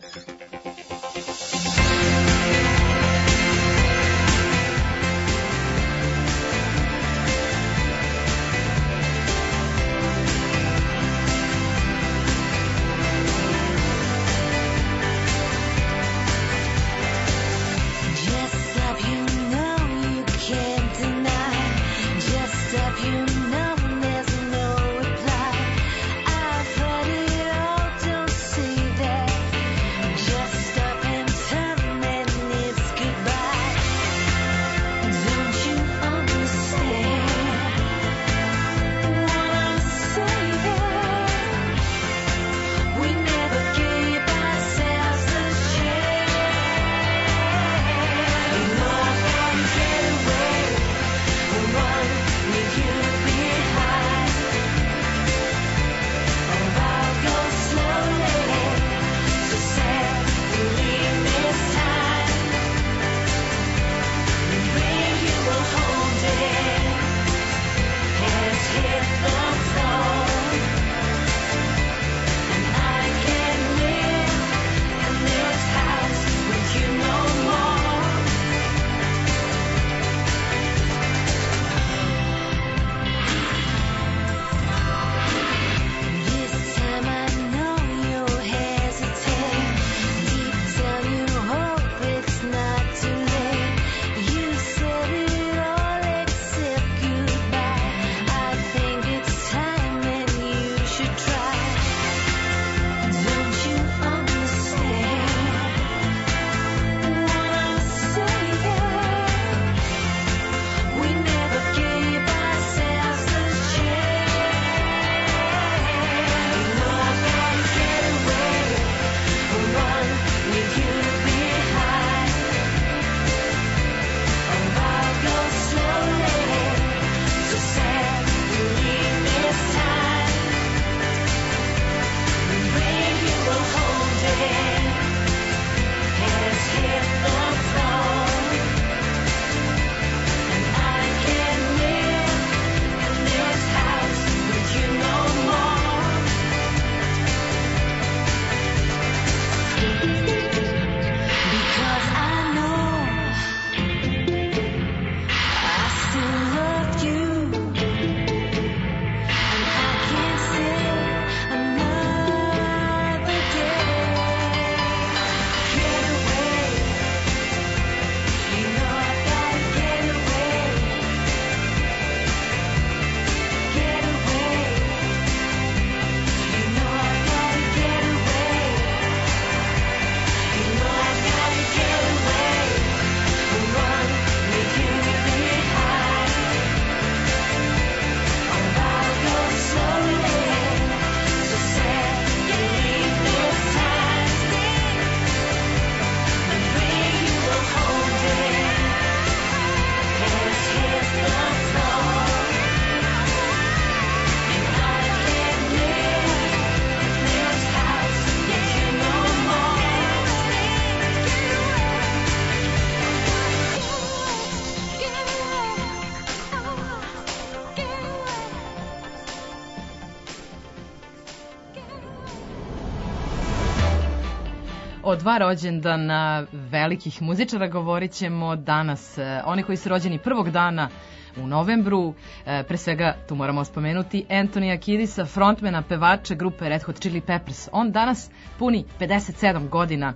O dva rođendana velikih muzičara govorit ćemo danas. Oni koji su rođeni prvog dana u novembru, pre svega tu moramo spomenuti Antonija Kiddisa, frontmana, pevača grupe Red Hot Chili Peppers. On danas puni 57 godina.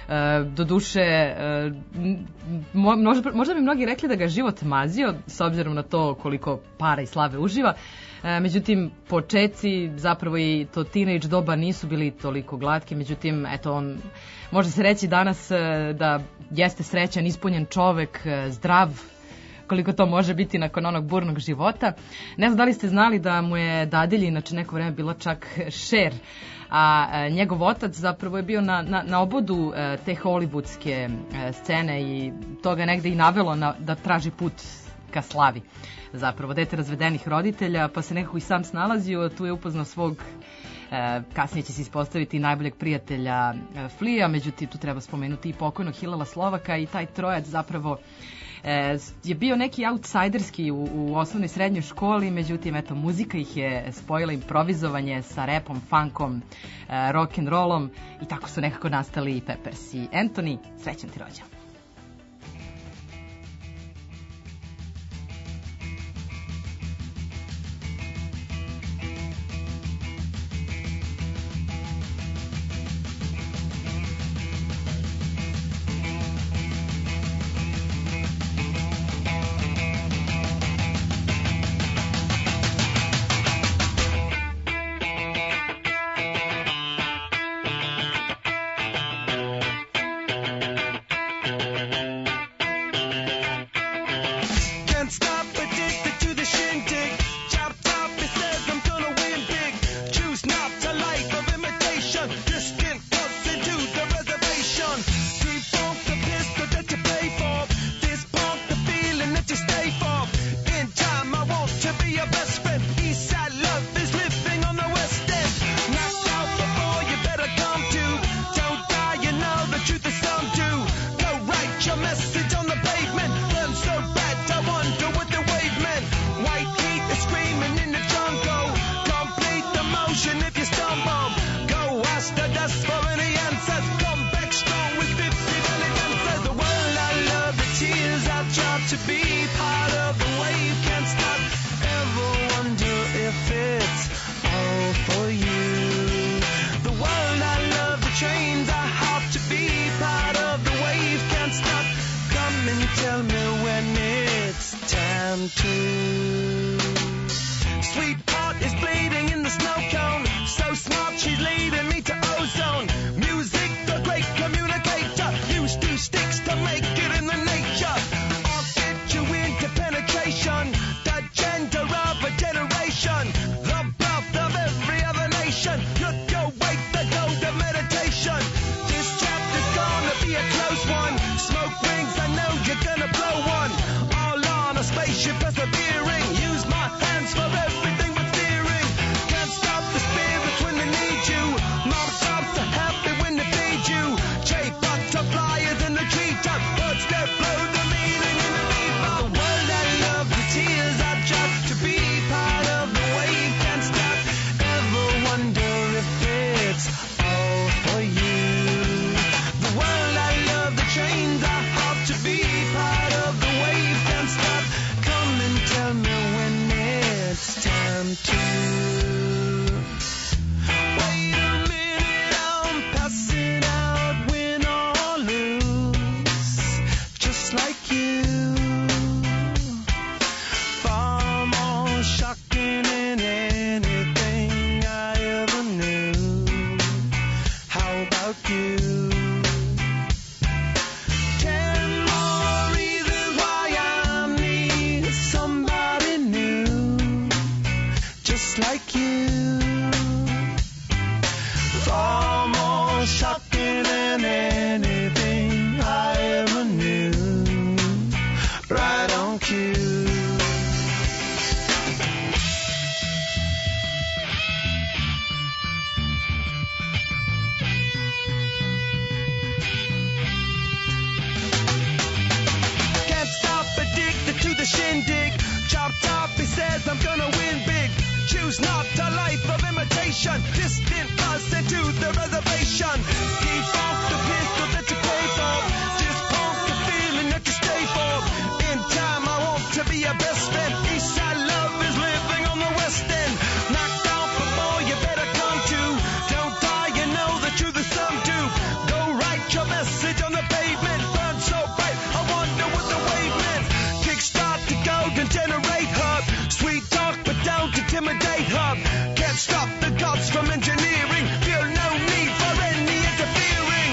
Doduše, možda bi mnogi rekli da ga život mazio, s obzirom na to koliko para i slave uživa. Međutim, počeci, zapravo i to teenage doba nisu bili toliko glatki, međutim, eto, on može se reći danas da jeste srećan, ispunjen čovek, zdrav, koliko to može biti nakon onog burnog života. Ne znam da li ste znali da mu je dadilja inače neko vreme bila čak Cher, a njegov otac zapravo je bio na obodu te hollywoodske scene i to ga negde i navelo da traži put ka slavi. Zapravo, dete razvedenih roditelja, pa se nekako i sam snalazio, tu je upoznao svog, kasnije će se ispostaviti najboljeg prijatelja Flea, međutim tu treba spomenuti i pokojnog Hilala Slovaka i taj trojac zapravo je bio neki outsiderski u osnovnoj i srednjoj školi, međutim eto muzika ih je spojila, improvizovanje sa repom, funkom, rock and rollom i tako su nekako nastali i Peppers. I Anthony, srećan ti rođendan.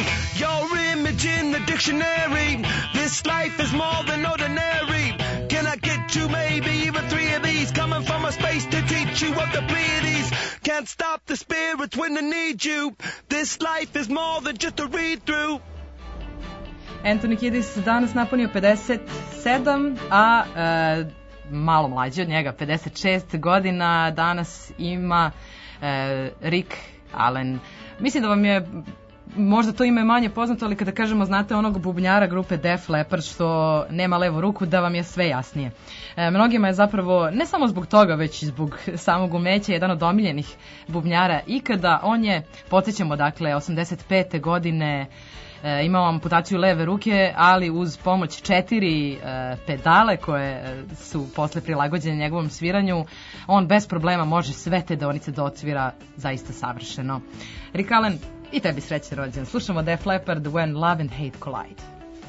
Dictionary. This life is more than ordinary. Can I my space to teach you what the beat is. Can't stop the spirits when they need you. This life is more than just a read through. Anthony Kiedis danas napunio 57, a malo mlađi od njega, 56 godina, danas ima Rick Allen. Mislim da vam je možda to ime manje poznato, ali kada kažemo znate onog bubnjara grupe Def Leppard što nema levu ruku, da vam je sve jasnije. Mnogima je zapravo, ne samo zbog toga, već i zbog samog umeća, jedan od omiljenih bubnjara ikada. On je, podsjećamo, dakle, 85. godine imao amputaciju leve ruke, ali uz pomoć 4 pedale koje su posle prilagođene njegovom sviranju, on bez problema može sve te deonice da odsvira zaista savršeno. Rick Allen, i tebi srećan rođendan. Slušamo Def Leppard, When Love and Hate Collide.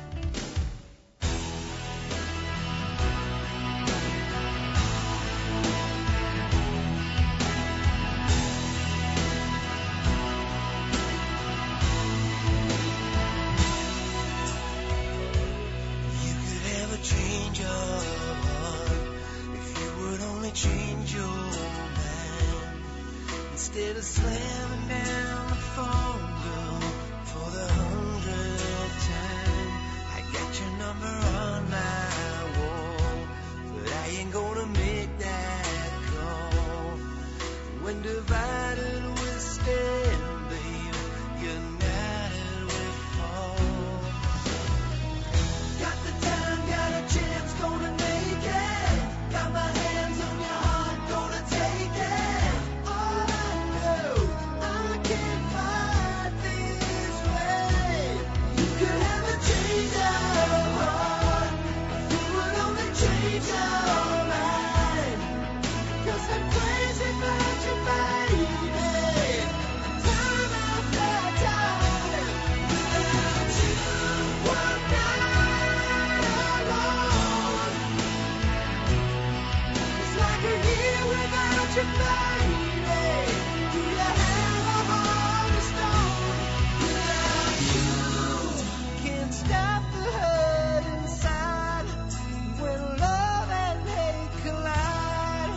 Change your heart if you would only change your mind. Instead of slamming down the phone, girl, for the 100th time, I got your number on my wall, but I ain't gonna make that call. When divided we stand, babe, united we fall. Got the time, got a chance, gonna make it. Got my hands on your heart, gonna take it. All I know, I can't fight this way. You could have a change of heart if you would only change your mind. 'Cause I'm crazy about you, baby. Time after time, without you, one night alone. It's like a year without you, baby. Do you have a heart of stone? Without you, can't stop the hurt inside. When love and hate collide,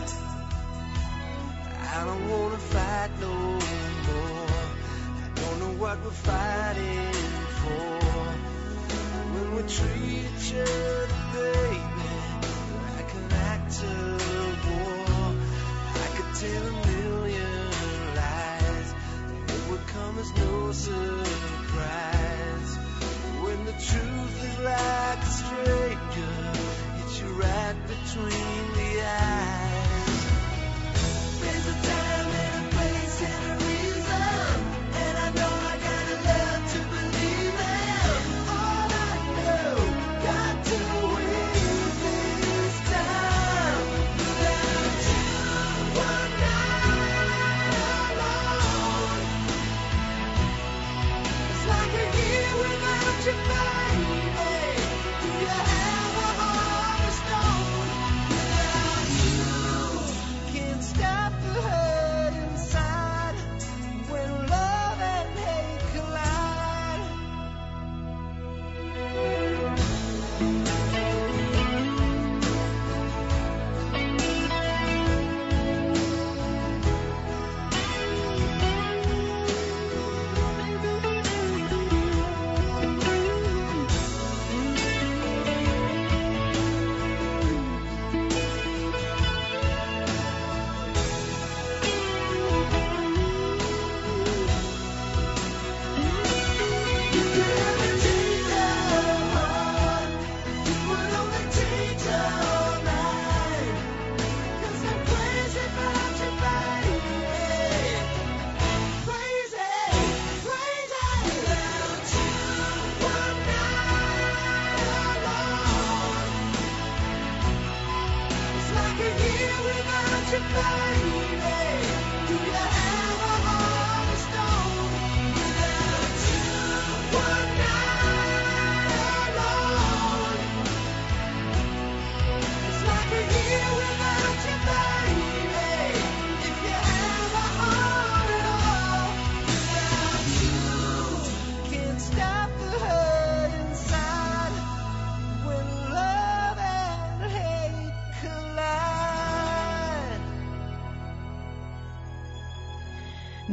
I don't wanna fight no more. I don't know what we're fighting for. When we treat each other, baby, like an act of war, I could tell a million lies, and it would come as no surprise. When the truth is like a stranger, hits you right between the eyes. There's a time and a place and a reason, and I know I gotta love to believe in. All I know, got to win this time. Without you, one night alone. It's like a year without you, baby. Do you have a heart of stone? Without you, can't stop the hurt inside. When love and hate collide.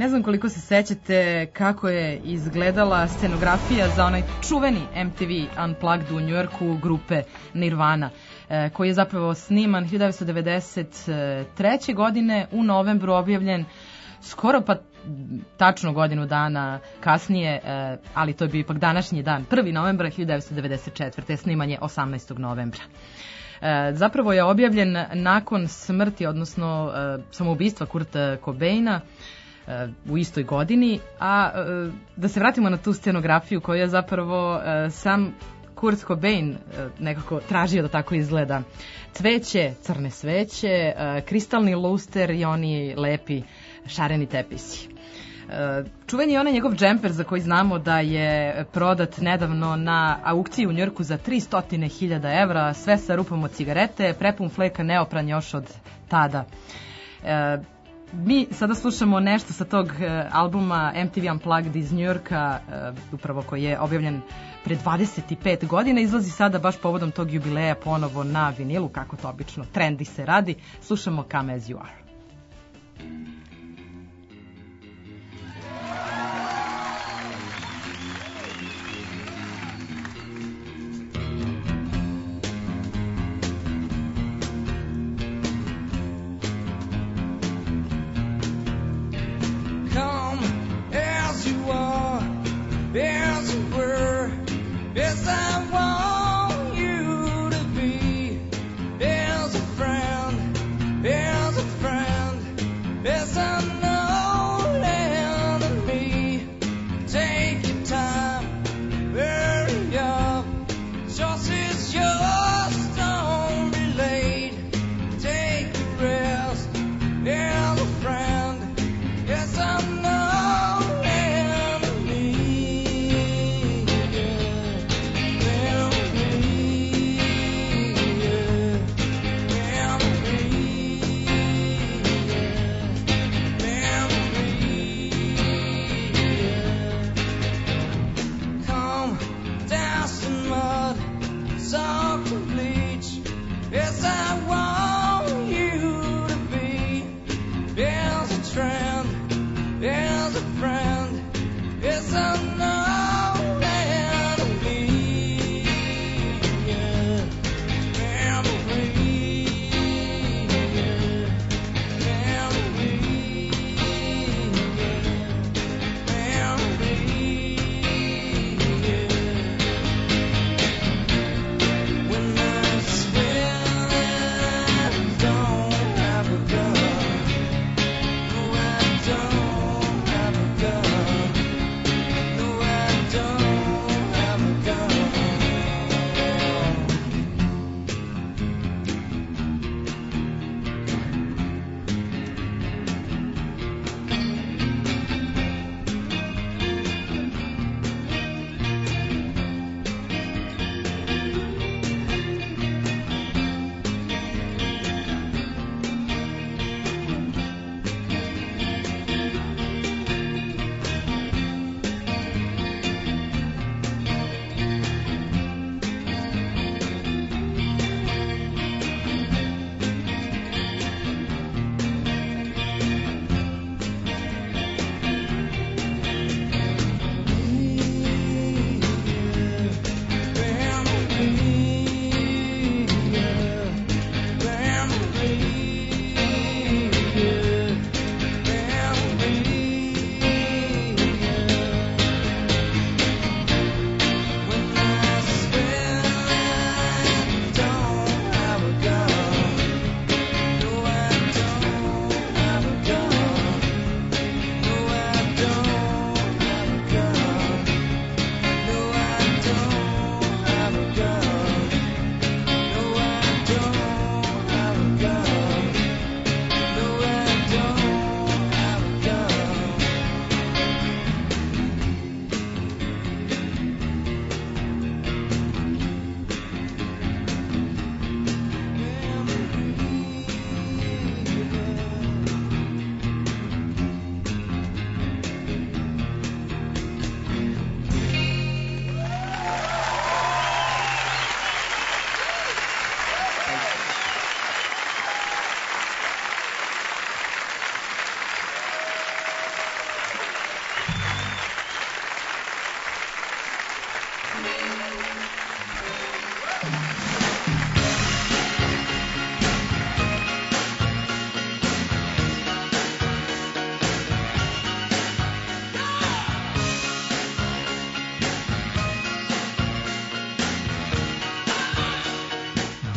Ne znam koliko se sećate kako je izgledala scenografija za onaj čuveni MTV Unplugged u Njujorku grupe Nirvana, koji je zapravo sniman 1993. godine, u novembru objavljen, skoro pa tačno godinu dana kasnije, ali to je bio ipak današnji dan, 1. novembra 1994. Snimanje 18. novembra. Zapravo je objavljen nakon smrti, odnosno samoubistva Kurta Cobaina u istoj godini, a da se vratimo na tu scenografiju koju je zapravo sam Kurt Cobain nekako tražio da tako izgleda. Cveće, crne sveće, kristalni luster i oni lepi šareni tepisi. Čuveni je onaj njegov džemper za koji znamo da je prodat nedavno na aukciji u Njujorku za 300.000 evra, sve sa rupom od cigarete, prepun fleka, neopran još od tada. Mi sada slušamo nešto sa tog albuma MTV Unplugged iz Njujorka, upravo koji je objavljen pre 25 godina, izlazi sada baš povodom tog jubileja ponovo na vinilu, kako to obično trendi se radi. Slušamo Come As You Are. Come as you are, as you were. Yes, I want you to be as a friend, as a friend. Yes, I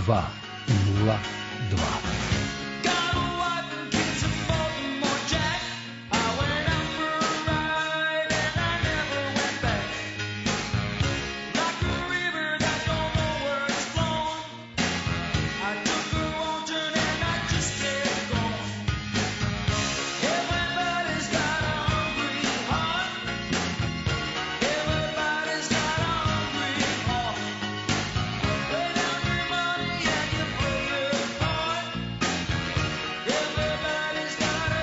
202. Got a wife and kids in Baltimore, Jack. I went out for a ride and I never went back. Like a river that don't know where it's flowing. I took a wrong turn and I just kept going. Everybody's got a hungry heart. Everybody's got a hungry heart. Lay down your money and you play your part. Everybody's got a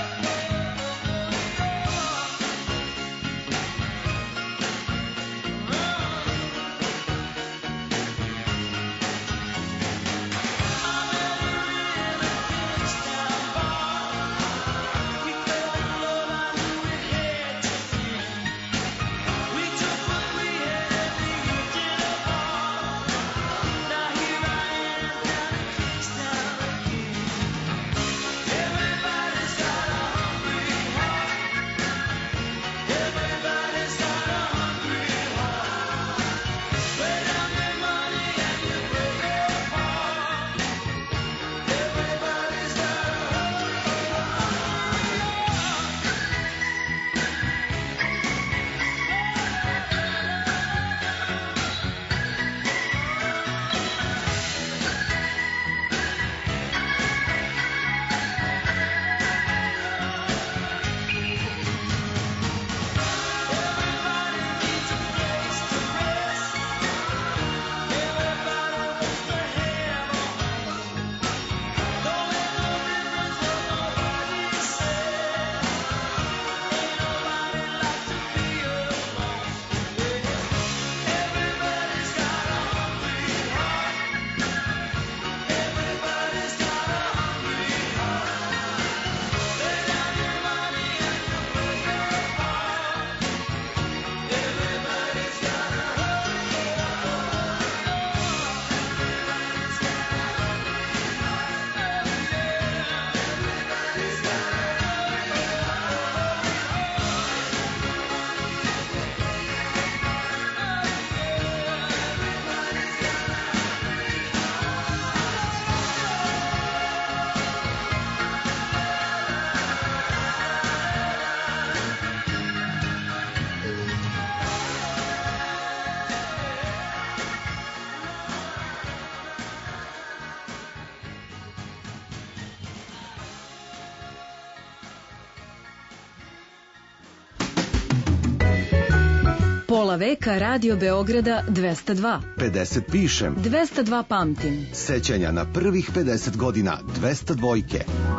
Pola veka Radio Beograda 202. 50 pišem. 202 pamtim. Sećanja na prvih 50 godina 202.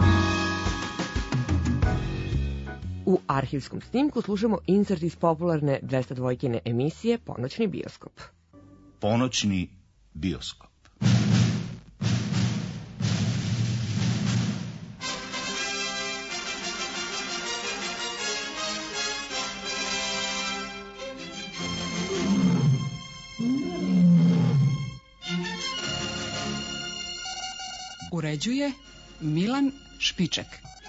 U arhivskom snimku slušamo insert iz popularne 202-kine emisije Ponoćni bioskop. Ponoćni bioskop. Uređuje Milan Špiček.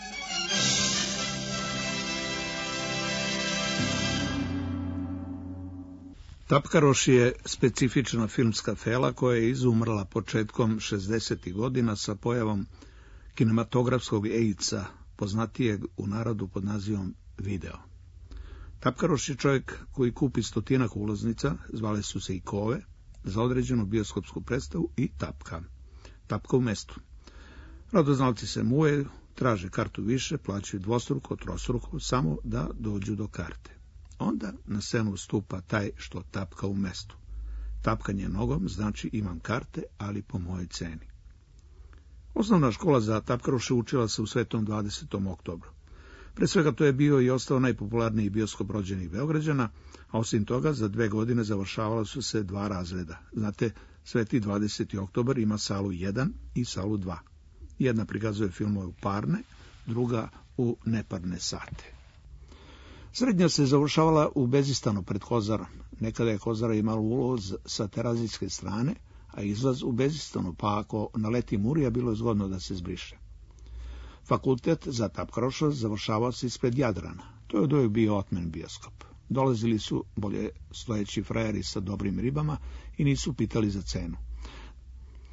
Tapkaroš je specifična filmska fela koja je izumrla početkom 60. godina sa pojavom kinematografskog AIDS-a, poznatijeg u narodu pod nazivom video. Tapkaroš je čovjek koji kupi stotinak ulaznica, zvale su se i kove, za određenu bioskopsku predstavu i tapka. Tapka u mestu. Radoznalci se muje, traže kartu više, plaćaju dvostruko, trostruko, samo da dođu do karte. Onda na scenu stupa taj što tapka u mestu. Tapkanje nogom znači imam karte, ali po mojoj ceni. Osnovna škola za tapkaroše učila se u Svetom 20. oktobru. Pre svega to je bio i ostao najpopularniji bioskop rođenih Beograđana, a osim toga za 2 godine završavala su se 2 razreda. Znate, Sveti 20. oktobar ima salu 1 i salu 2. Jedna prikazuje filmove u parne, druga u neparne sate. Srednja se završavala u Bezistanu pred Kozarom. Nekada je Kozara imala ulaz sa Terazijske strane, a izlaz u Bezistanu, pa ako naleti Murija, bilo je zgodno da se zbriše. Fakultet za tapkaroša završavao se ispred Jadrana. To je od uvijek bio otmen bioskop. Dolazili su bolje stojeći frajeri sa dobrim ribama i nisu pitali za cenu.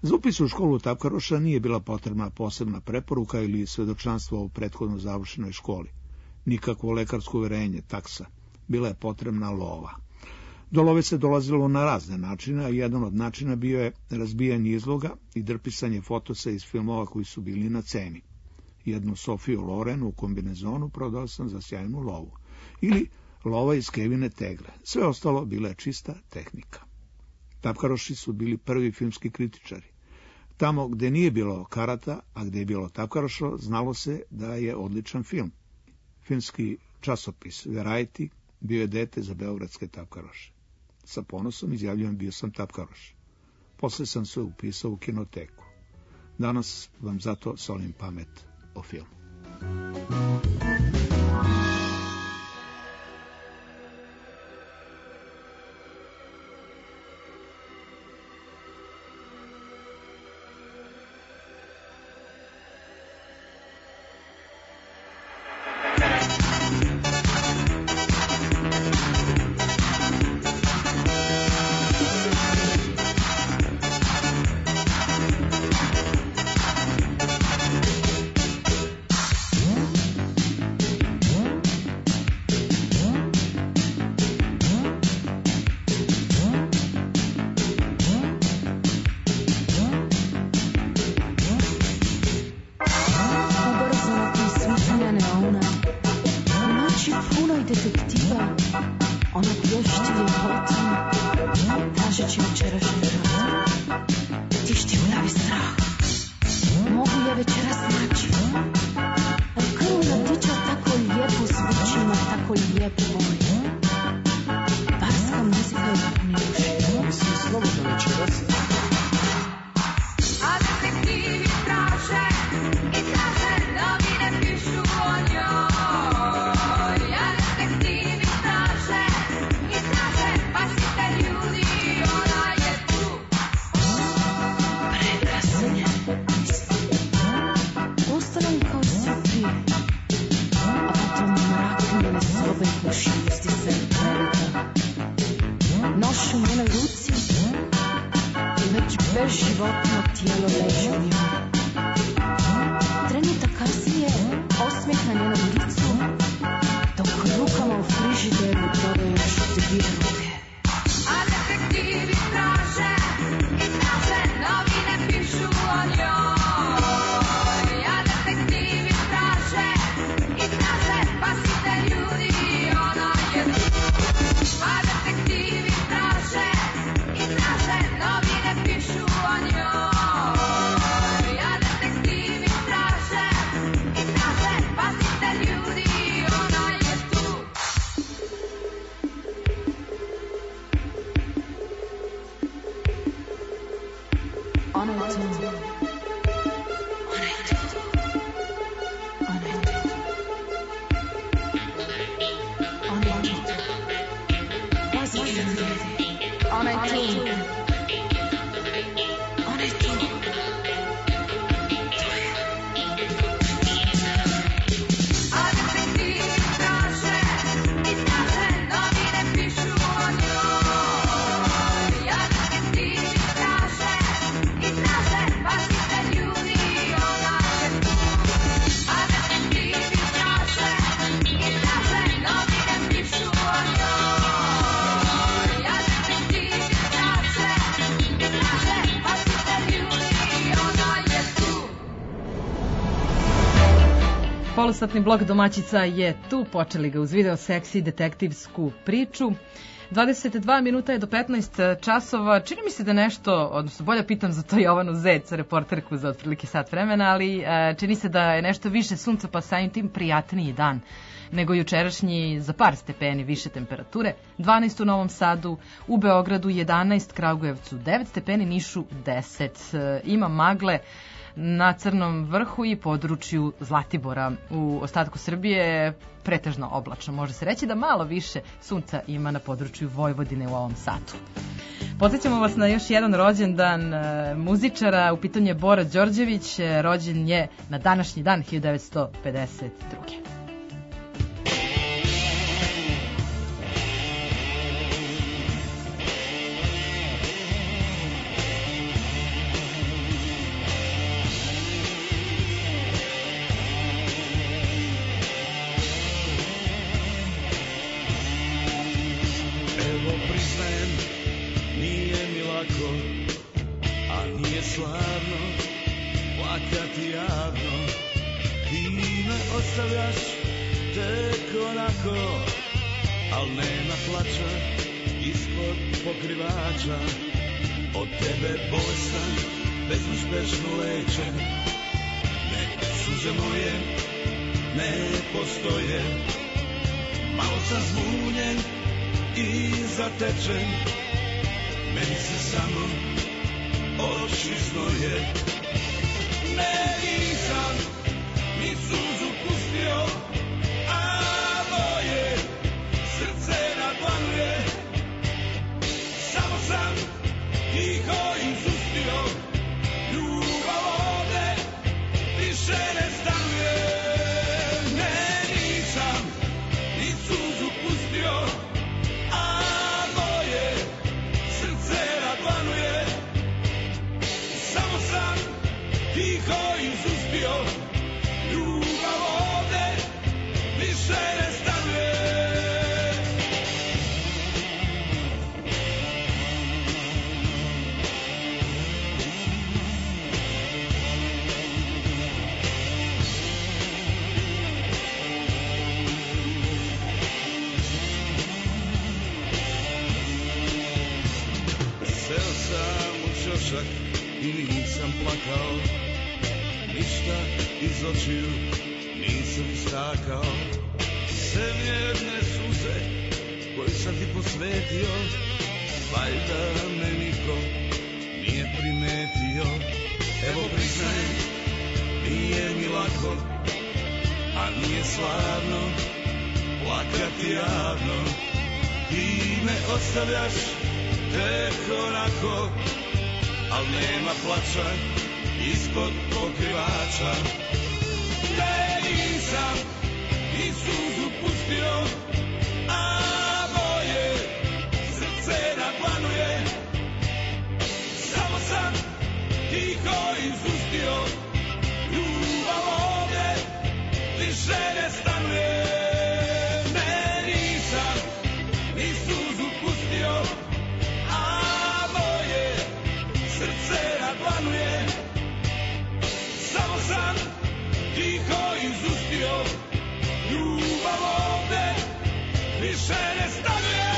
Za upis u školu tapkaroša nije bila potrebna posebna preporuka ili svedočanstvo o prethodno završenoj školi. Nikakvo lekarsko uverenje, taksa. Bila je potrebna lova. Do love se dolazilo na razne načine, a jedan od načina bio je razbijanje izloga i drpisanje fotosa iz filmova koji su bili na ceni. Jednu Sofiju Loren u kombinezonu prodao sam za sjajnu lovu. Ili lova iz Kevine tegle. Sve ostalo bila je čista tehnika. Tapkaroši su bili prvi filmski kritičari. Tamo gde nije bilo karata, a gde je bilo tapkaroša, znalo se da je odličan film. Filmski časopis Variety bio je dete za beogradske tapkaroše. Sa ponosom izjavljujem, bio sam tapkaroš. Posle sam se upisao u kinoteku. Danas vam zato solim pamet o filmu. Polusatni blok domaćica je tu, počeli ga uz video seksi detektivsku priču. 22 minuta je do 15 časova, čini mi se da nešto, odnosno bolje pitam za to Jovanu Zec, reporterku za otprilike sat vremena, ali čini se da je nešto više sunca pa samim tim prijatniji dan nego jučerašnji, za par stepeni više temperature, 12 u Novom Sadu, u Beogradu 11, Kragujevcu 9 stepeni, Nišu 10, ima magle na Crnom vrhu i području Zlatibora. U ostatku Srbije pretežno oblačno. Može se reći da malo više sunca ima na području Vojvodine u ovom satu. Podsjećamo vas na još jedan rođendan muzičara, u pitanju je Bora Đorđević, rođen je na današnji dan 1952. Evo priznajem, nije mi lako, a nije slavno plakati javno. Ti me ostavljaš tek onako, al nema plača ispod pokrivača. Od tebe bolestan, bezuspešno lečen, ne, suze moje ne postoje. Malo sam zbunjen i zatečen, meni se samo oči znoje. Ne, nisam ni suzu pustio, a moje srce na dlanu je. Samo sam tiho izustio, ljubav ovde više ne stanuje. Ne, nisam ni suzu pustio, a moje srce na dlanu je. Samo sam tiho izustio, ljubav ovde više ne stanuje. Seo sam u ćošak i nisam plakao, ništa iz očiju nisam istakao. Sem jedne suze koju sam ti posvetio, valjda me niko nije primetio. Evo priznajem, nije mi lako, a nije slavno plakati javno. Ti me ostavljaš tek onako, al nema plača ispod pokrivača. Ne, nisam ni suzu pustio, a moje srce na dlanu je. Samo sam tiho izustio, ljubav ovde više ne stanuje. Ne, nisam ni suzu pustio, a moje srce na dlanu je. Samo sam tiho izustio, ljubav ovde više ne stanuje.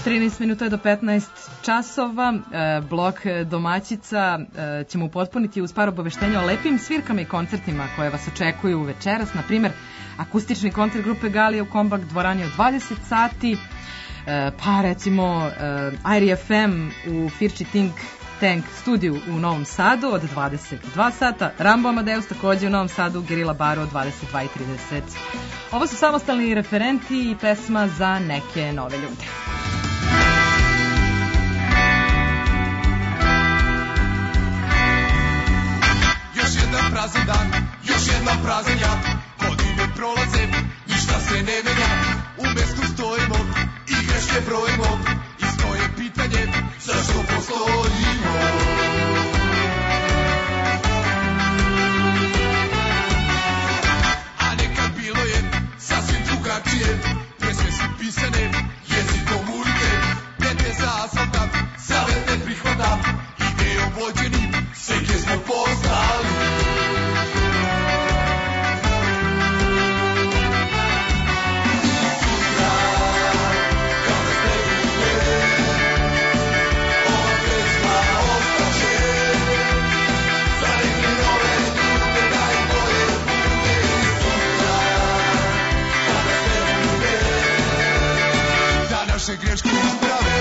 13 minuta je do 15 časova. Blok domaćica ćemo upotpuniti uz par obaveštenja o lepim svirkama i koncertima koje vas očekuju večeras. Na primer, akustični koncert grupe Galija u Kombak dvorani od 20 sati, pa recimo Airi FM u Firči Think Tank studiju u Novom Sadu od 22 sata, Rambo Amadeus takođe u Novom Sadu, Gerila Baru od 22:30. Ovo su samostalni referenti i pesma za neke nove ljude. Još jedan prazan dan, još jedan prazan jad, godine prolaze, ništa se ne menja, u mestu stojimo i greške brojimo, isto je pitanje zašto postojimo. A nekad bilo je sasvim drugačije, pesme su pisane jezikom ulike, pete za asfalta, savjet ne prihvata, idejom vođeni, sve gdje smo postali. Naše greške isprave.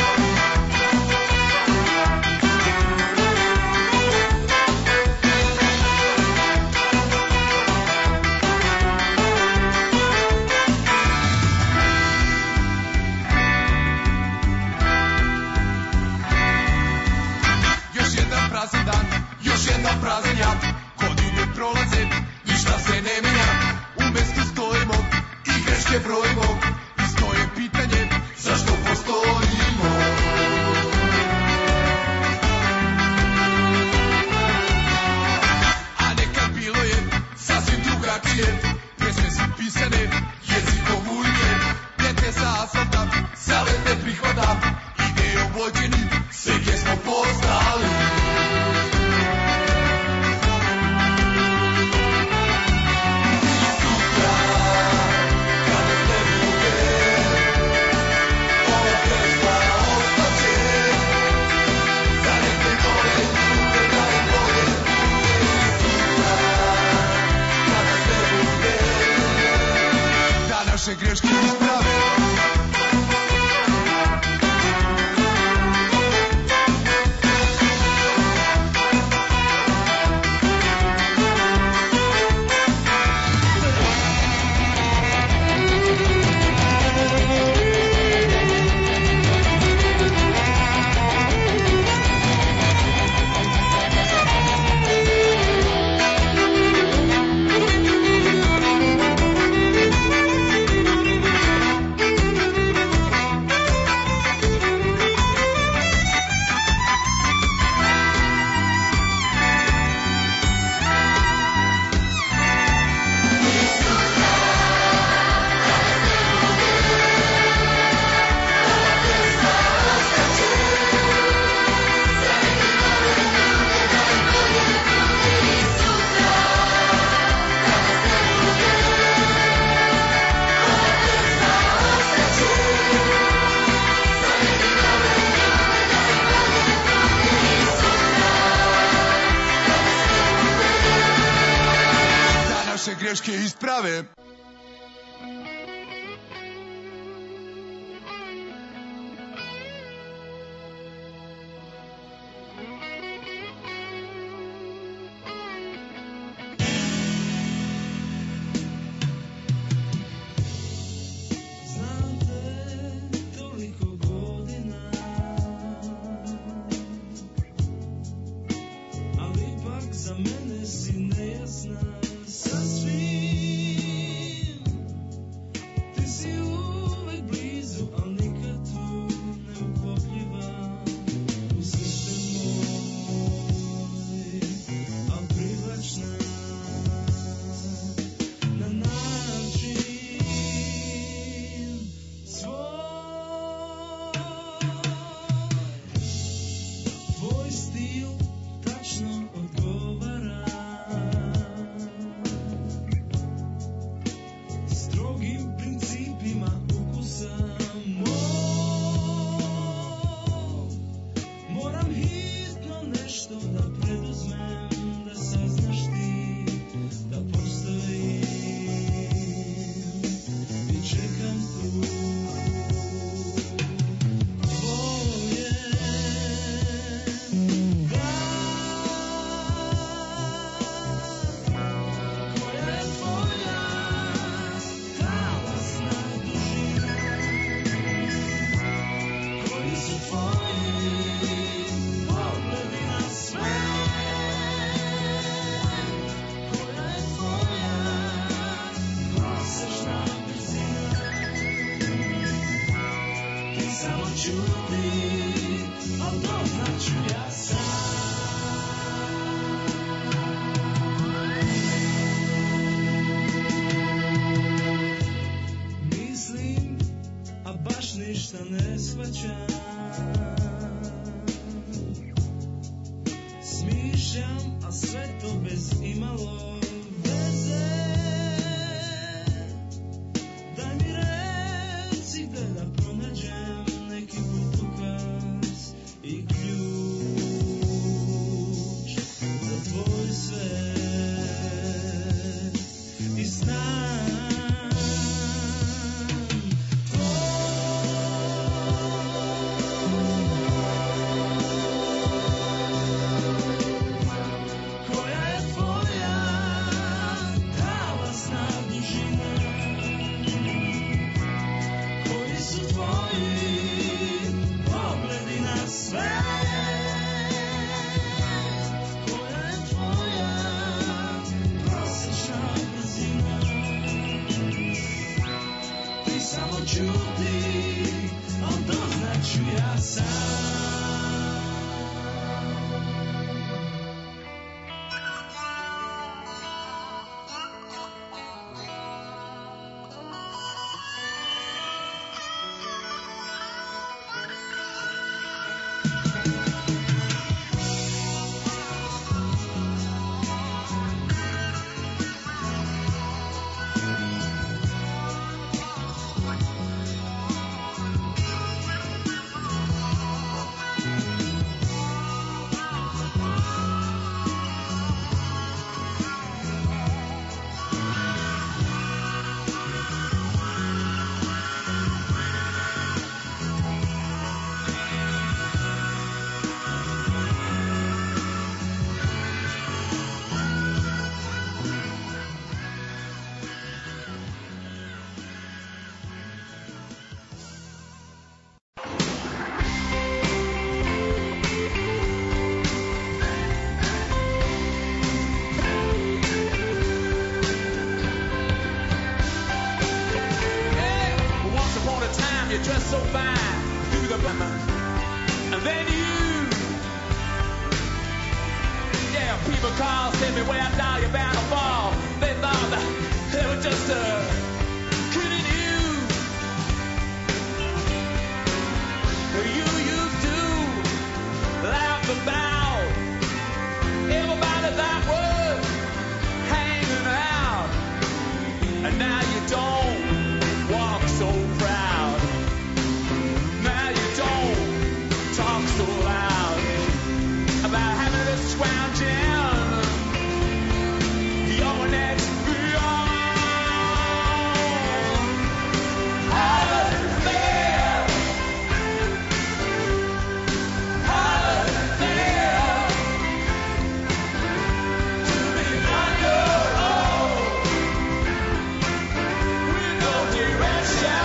Još jedan prazan dan, još jedan prazan jad, godine prolaze, ništa se ne menja, u mestu stojimo i greške brojimo, isto je pitanje zašto postojimo. A nekad bilo je sasvim drugačije, pesme su pisane jezikom ulike, pete sa asfalta, savjet ne prihvata, idejom vođeni, sve gdje smo postali. Naše greške isprave. Greške isprave. Za mene si nejasna, sasvim čuti, al doznaću ja sam. Mislim, a baš ništa ne shvaćam. Smišljam, a sve to bez imalo veze. Daj mi recite da pronađem neki putokaz i ključ za tvoj svet i snan. Koja je tvoja talasna dužina? Koji su tvoji pogledi na sve? Koja je tvoja prosječna brzina? Ti samo čuti, al doznaću ja sam. Once upon a time you dressed so fine through the bummer, and then yeah, people call, tell me where I thought you're bound to fall. They thought that they were just kidding you. You used to laugh about everybody that was hanging out, and now you don't walk so proud. Now you don't talk so loud about having to scrounge in your next beyond. How does it feel? How does it feel to be on your own with no direction?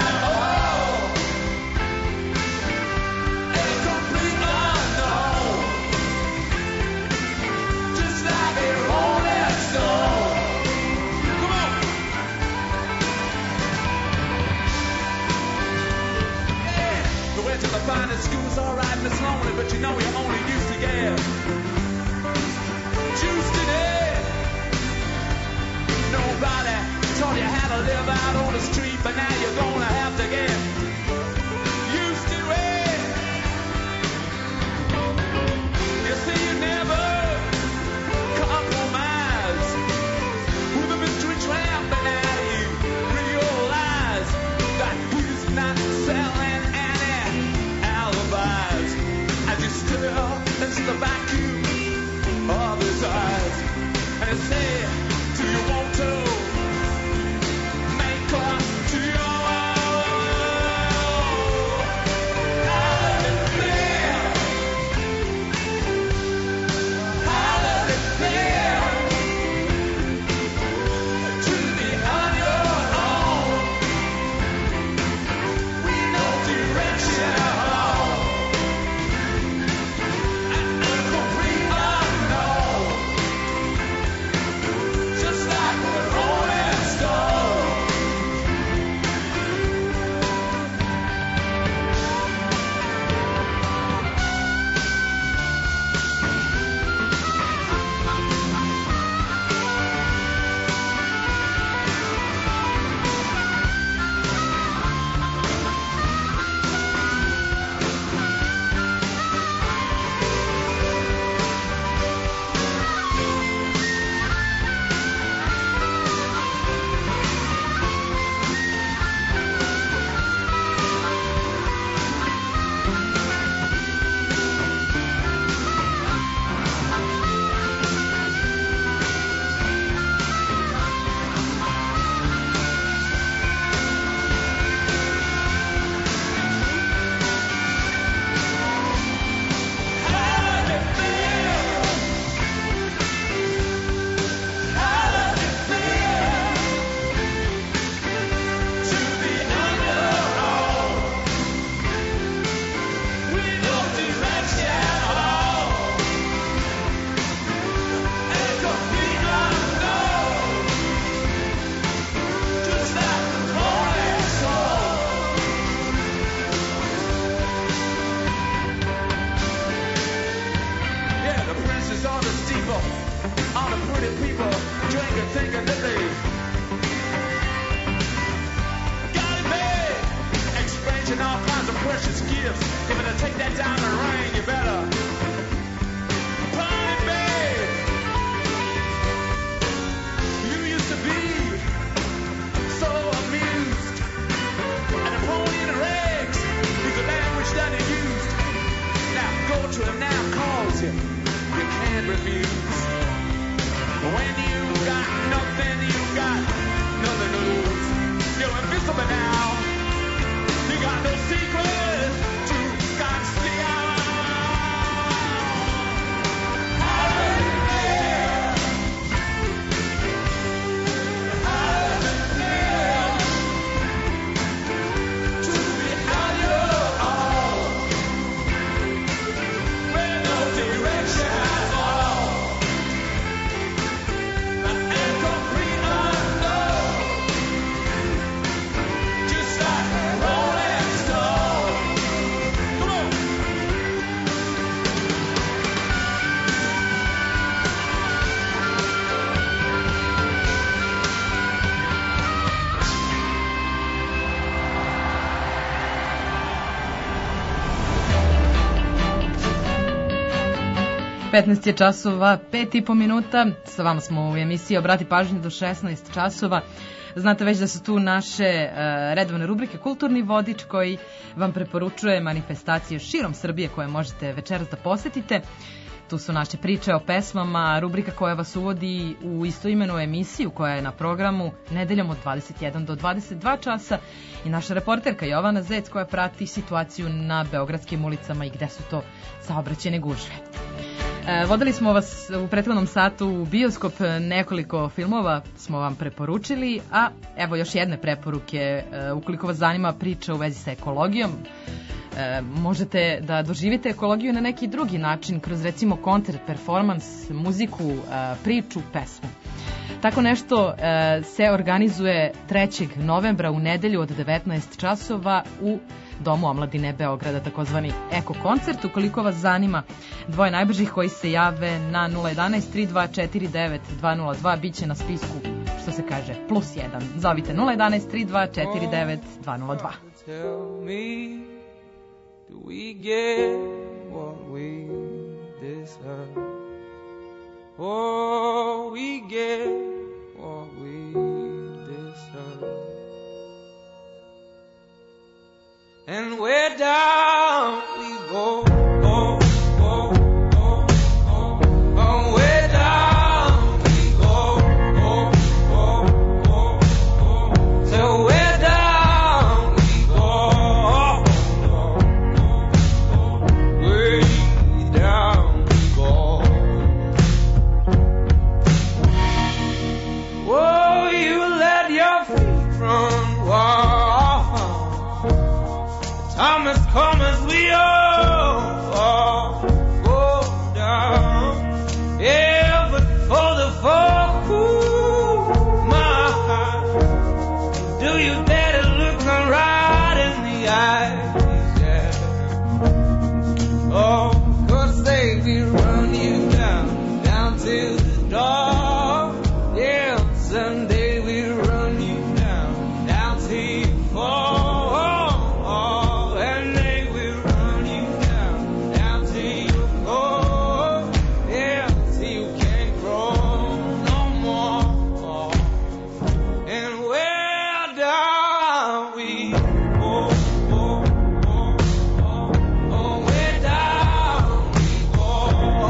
To the finest school's alright and it's lonely, but you know you only used to get juiced in it. Nobody taught you how to live out on the street, but now you're gonna have to get used to it. You see, you never compromise with the mystery tramp, and now you realize that he's not selling as you stare into the vacuum of his eyes, and you say, do you want to make love to your How does it feel? How does it feel to be on your own with no direction? take that diamond ring, you better run it, babe. You used to be so amused, and a pony in her eggs is the language that he used. Now go to him now, calls you. You can't refuse. When you got nothing, you got nothing to lose. You're invincible now. You got no secret to conceal. To be on your own, with no direction at all. And complete unknown, just like Rolling Stone. Come on. Petnaest je časova, 5,5 minuta. Sa vama smo u emisiji Obrati pažnju do 16 časova. Znate već da su tu naše redovne rubrike Kulturni vodič koji vam preporučuje manifestacije širom Srbije koje možete večeras da posetite. Tu su naše priče o pesmama, rubrika koja vas uvodi u istoimenu emisiju koja je na programu nedeljom od 21 do 22 časa i naša reporterka Jovana Zec koja prati situaciju na beogradskim ulicama i gde su to saobraćajne gužve. Vodili smo vas u prethodnom satu u bioskop, nekoliko filmova smo vam preporučili, a evo još jedne preporuke, ukoliko vas zanima priča u vezi sa ekologijom, možete da doživite ekologiju na neki drugi način, kroz recimo koncert, performans, muziku, priču, pesmu. Tako nešto se organizuje 3. novembra u nedelju od 19 časova u Domu omladine Beograda, takozvani Eko koncert. Ukoliko vas zanima, dvoje najbržih koji se jave na 011 3249 202 bit će na spisku, što se kaže, +1. Zovite 011 3249 202. Tell me, do we get what we deserve? Oh, we get what we deserve. And where down we go, oh, oh, oh, oh, oh, where down we go, oh, oh, oh, oh, so where down we go, oh, oh, oh, way down we go. Oh, you let your feet run wild. Time has come as we all go down. Yeah, but for the folk who my heart, do you dare to look them right in the eyes? Yeah. Oh, 'cause they will run you down to the door. Yeah, someday we'll run you down till you fall. Oh,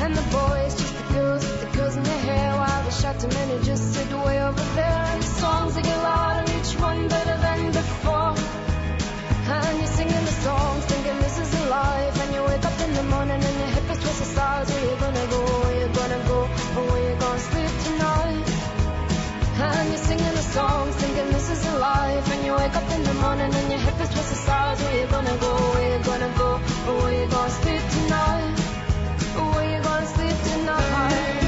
And the boys, just the girls with the girls in their hair, while the shot to men who just sit way over there. And the songs they get louder, each one better than before. And you're singing the songs, thinking this is a life. And you wake up in the morning and your hip is twisted sides. Where you gonna go, where you gonna go, or where you gonna sleep tonight? And you're singing the songs, thinking this is a life. And you wake up in the morning and your hip is twisted sides. Where you gonna go, where you gonna go, or where you gonna sleep tonight? Or where you gonna sleep tonight?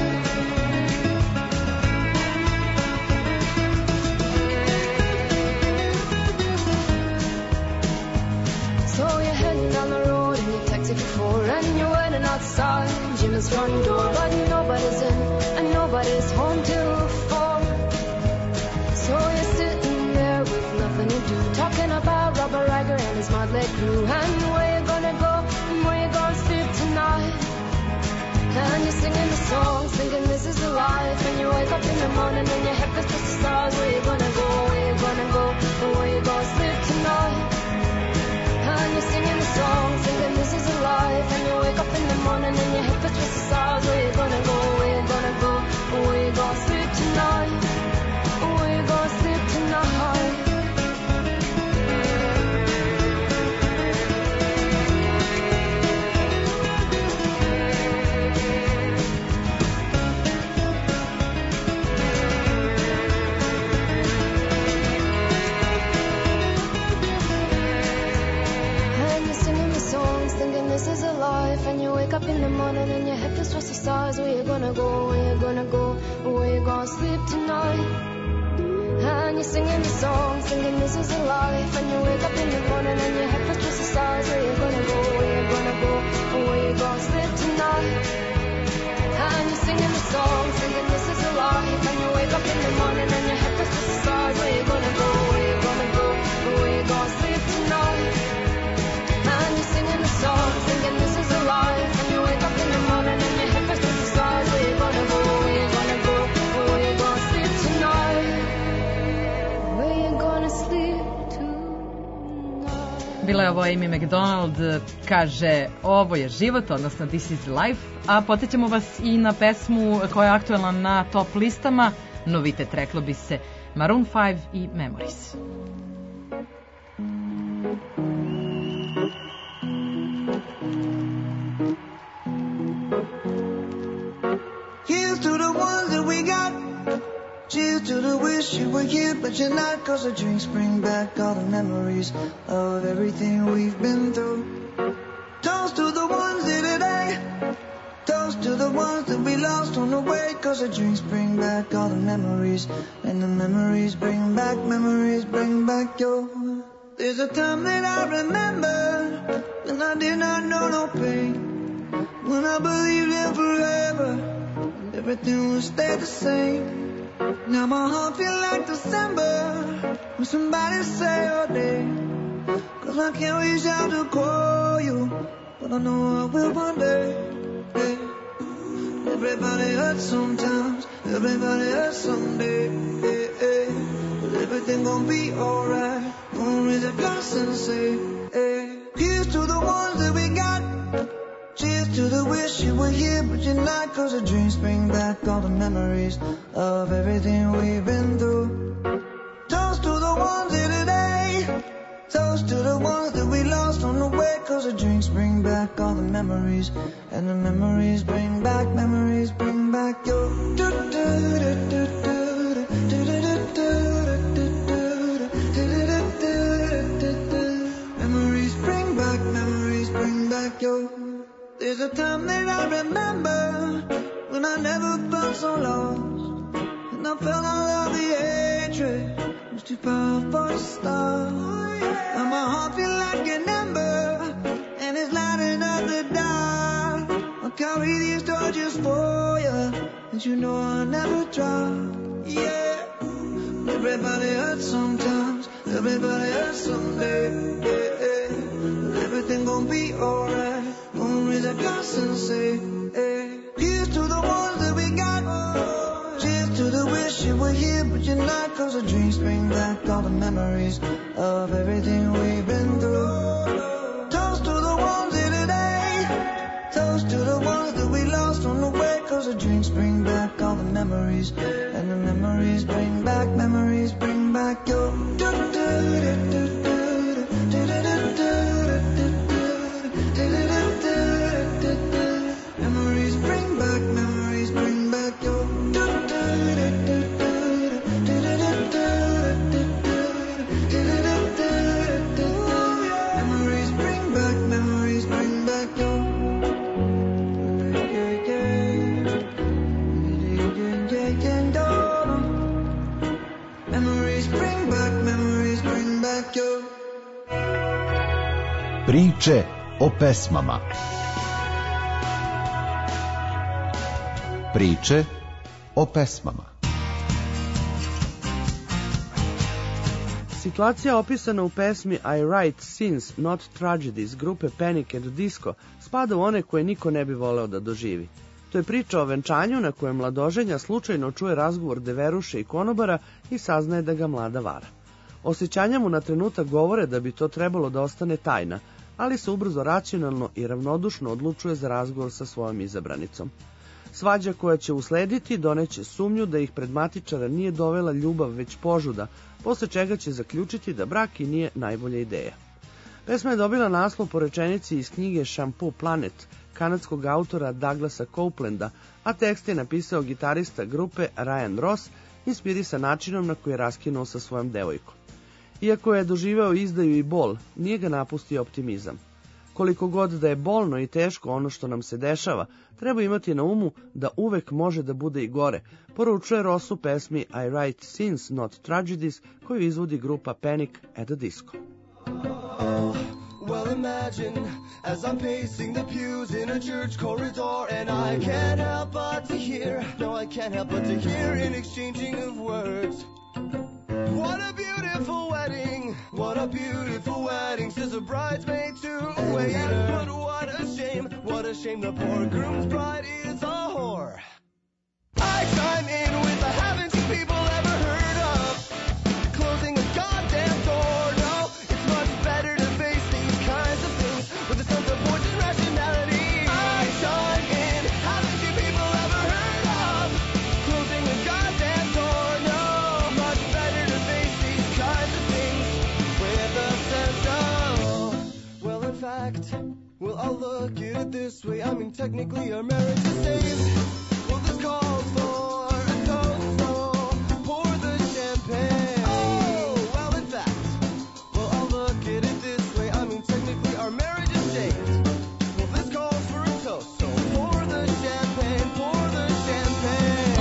So you're heading down the road in your taxi for 4, and you're waiting outside Jim's front door, but nobody's in and nobody's home till 4. So you're sitting there with nothing to do, talking about Robert Riger and his motley crew, and where you gonna go and where you gonna sleep tonight. And you're singing the songs, thinking this is the life. And you wake up in the morning and your head feels just the stars. Where you gonna go, where you gonna go, and where you gonna sleep tonight. And you're singing the songs, thinking this is a life. And you wake up in the morning and your head feels just the stars. Where you gonna go, where you gonna go, and where you gonna sleep tonight. Where you gonna sleep tonight. This is a life, and you wake up in the morning and your head feels just the stars. Where you gonna go, where you gonna go, where you gonna sleep tonight. And you're singing the songs, thinking this is a life. And you wake up in the morning and your head feels just the stars. Where you gonna go, where you gonna go, where you gonna sleep tonight. And you're singing the songs, thinking this is a life. And you wake up in the morning and your head feels just the stars. Where you gonna go, where you gonna go, where you gonna sleep tonight. And you're singing the songs, thinking this is a life. And you wake up in the morning and your head feels just the stars. Where you gonna go, where you gonna go, where you gonna sleep tonight. Where you gonna sleep tonight. Bila je ovo Amy McDonald, kaže ovo je život, odnosno This is life, a podsjećamo vas i na pesmu koja je aktuelna na top listama, novitet reklo bi se, Maroon 5 i Memories. Here's to the ones that we got. Cheers to the wish you were here, but you're not. 'Cause the drinks bring back all the memories of everything we've been through. Toast to the ones here today. Toast to the ones that we lost on the way. 'Cause the drinks bring back all the memories. And the memories bring back your. There's a time that I remember when I did not know no pain. When I believed in forever, everything would stay the same. Now my heart feels like December when somebody say your name. 'Cause I can't reach out to call you, but I know I will one day. Hey. Everybody hurts sometimes, everybody hurts someday. Hey, hey. But everything gon' be alright. Gonna raise a glass and say, hey. Here's to the ones that we got. Cheers to the wish you were here, but you're not. 'Cause the dreams bring back all the memories of everything we've been through. Toast to the ones here today. Toast to the ones that we lost on the way. 'Cause the drinks bring back all the memories. And the memories bring back your. Memories bring back your. There's a time that I remember when I never felt so lost. And I felt all of the hatred was too powerful to stop. And my heart feel like an ember, and it's lighting up the dark. I'll carry these torches for you, and you know I'll never drop. Yeah. Everybody hurts sometimes, everybody hurts someday. Yeah, yeah. But everything gon' be alright. Gonna raise a glass and say, hey. Here's to the ones that we got. Cheers to the wish you were here, but you're not. 'Cause the dreams bring back all the memories of everything we've been through. Toast to the ones here today. Toast to the ones that we lost on memories, and the memories bring back your. Memories bring back your. Memories bring back your. Priče o pesmama. Priče o pesmama. Situacija opisana u pesmi I Write Sins, Not Tragedies grupe Panic at the Disco spada u one koje niko ne bi voleo da doživi. To je priča o venčanju na kojem mladoženja slučajno čuje razgovor Deveruše i konobara i saznaje da ga mlada vara. Osjećanja mu na trenutak govore da bi to trebalo da ostane tajna, ali se ubrzo racionalno i ravnodušno odlučuje za razgovor sa svojom izabranicom. Svađa koja će uslediti doneće sumnju da ih pred matičara nije dovela ljubav već požuda, posle čega će zaključiti da brak i nije najbolja ideja. Pesma je dobila naslov po rečenici iz knjige Shampoo Planet kanadskog autora Douglasa Coupelanda, a tekst je napisao gitarista grupe Ryan Ross, inspirisan načinom na koji je raskinuo sa svojom devojkom. Iako je doživeo izdaju i bol, nije ga napustio optimizam. Koliko god da je bolno i teško ono što nam se dešava, treba imati na umu da uvek može da bude i gore, poručuje Ross u pesmi I Write Sins, Not Tragedies, koju izvodi grupa Panic at the Disco. Well, imagine as I'm pacing the pews in a church corridor, and I can't help but to hear, no, I can't help but to hear an exchanging of words. What a beautiful wedding, says a bridesmaid to a waiter. But what a shame, the poor groom's bride is a whore. I chime in with a haven't you people ever heard of closing a goddamn door? No, it's much better to face these kinds of things with a sense of voice and rationality. I chime in, haven't you people ever heard of closing a goddamn door? No, much better to face these kinds of things with a sense of, well, in fact, well, I'll look at it this way. I mean, technically our marriage is saved. Well, this calls for a toast, so pour the champagne. Oh, well, in fact, well, I'll look at it this way. I mean, technically our marriage is saved. Well, this calls for a toast, so pour the champagne, pour the champagne.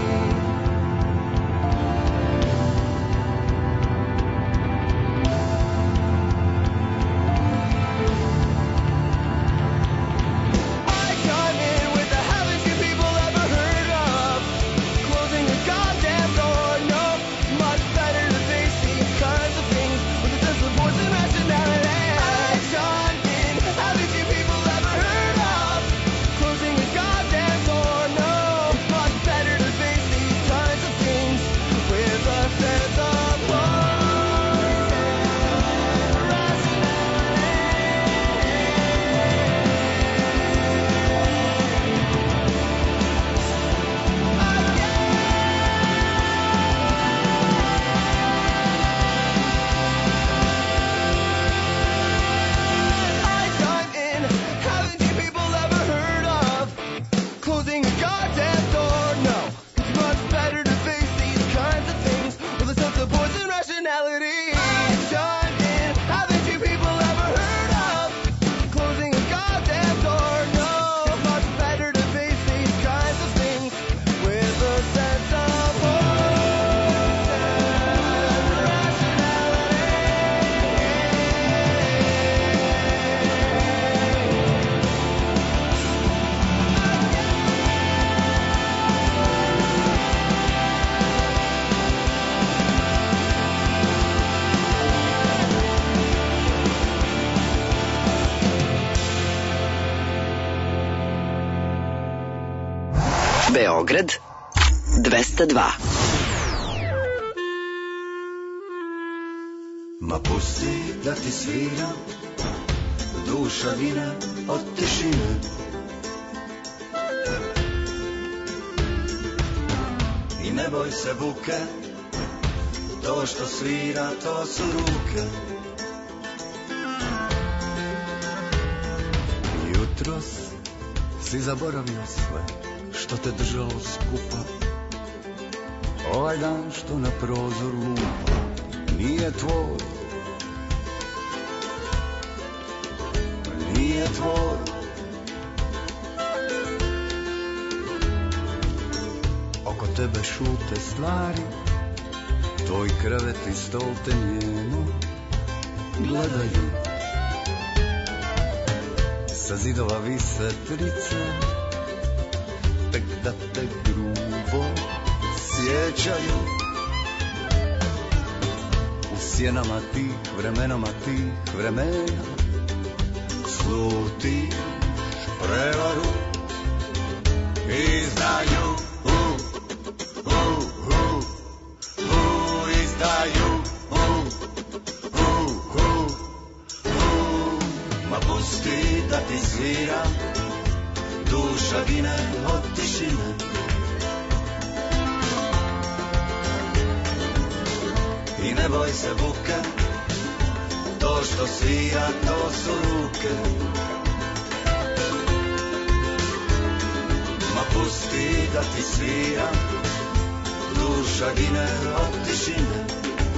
I chime in with the haven't you people ever heard of closing a goddamn door? No, much better to face these kinds of things with a sense of voice and rationality. I chime in, haven't you people ever heard of closing a goddamn door? No, much better to face these kinds of things with a sense of voice and rationality. I chime in, haven't you people ever heard of closing a goddamn door? No, it's much better to face these kinds of things with a sense of voice and rationality. I chime in, haven't you people ever heard of closing a goddamn door? No, much better to face these kinds of things with a sense of voice and rationality. Beograd 202. Ma pusti da ti svira duša vina od tišine. ne boj se buke, to što svira, to su ruke. Jutros si zaboravio sve što te držalo skupa. Ovaj dan što na prozor lupa nije tvoj, nije tvoj. Oko tebe šute stvari, tvoj krevet i stol te njeno gledaju. Sa zidova vise trice, tek da te grubo sjećaju. U sjenama tih vremena slutiš prevaru. Izdaju, izdaju, ma pusti da ti sviram, duša gine od tišine. I ne boj se buke, to što svira, to su ruke. Ma pusti da ti sviram, duša gine od tišine.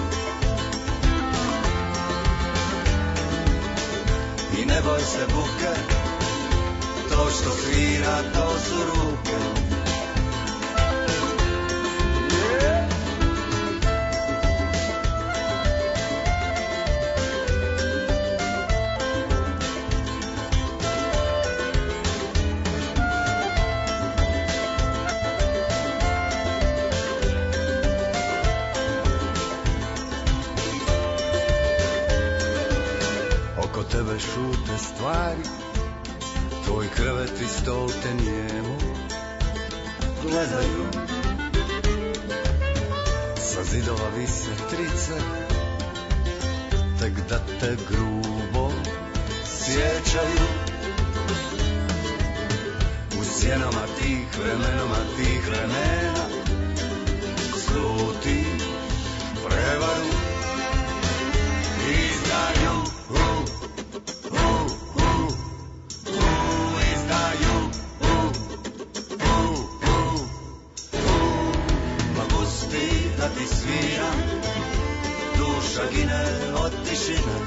I ne boj se buke, to što svira, to su ruke. Tebe šute stvari, tvoj krevet i stol te njemu gledaju. Sa zidova vise trice, tek da te grubo sjećaju. U sjenama tih vremena sluti prevaru. Izdaju, da ti sviram, duša gine od tišine.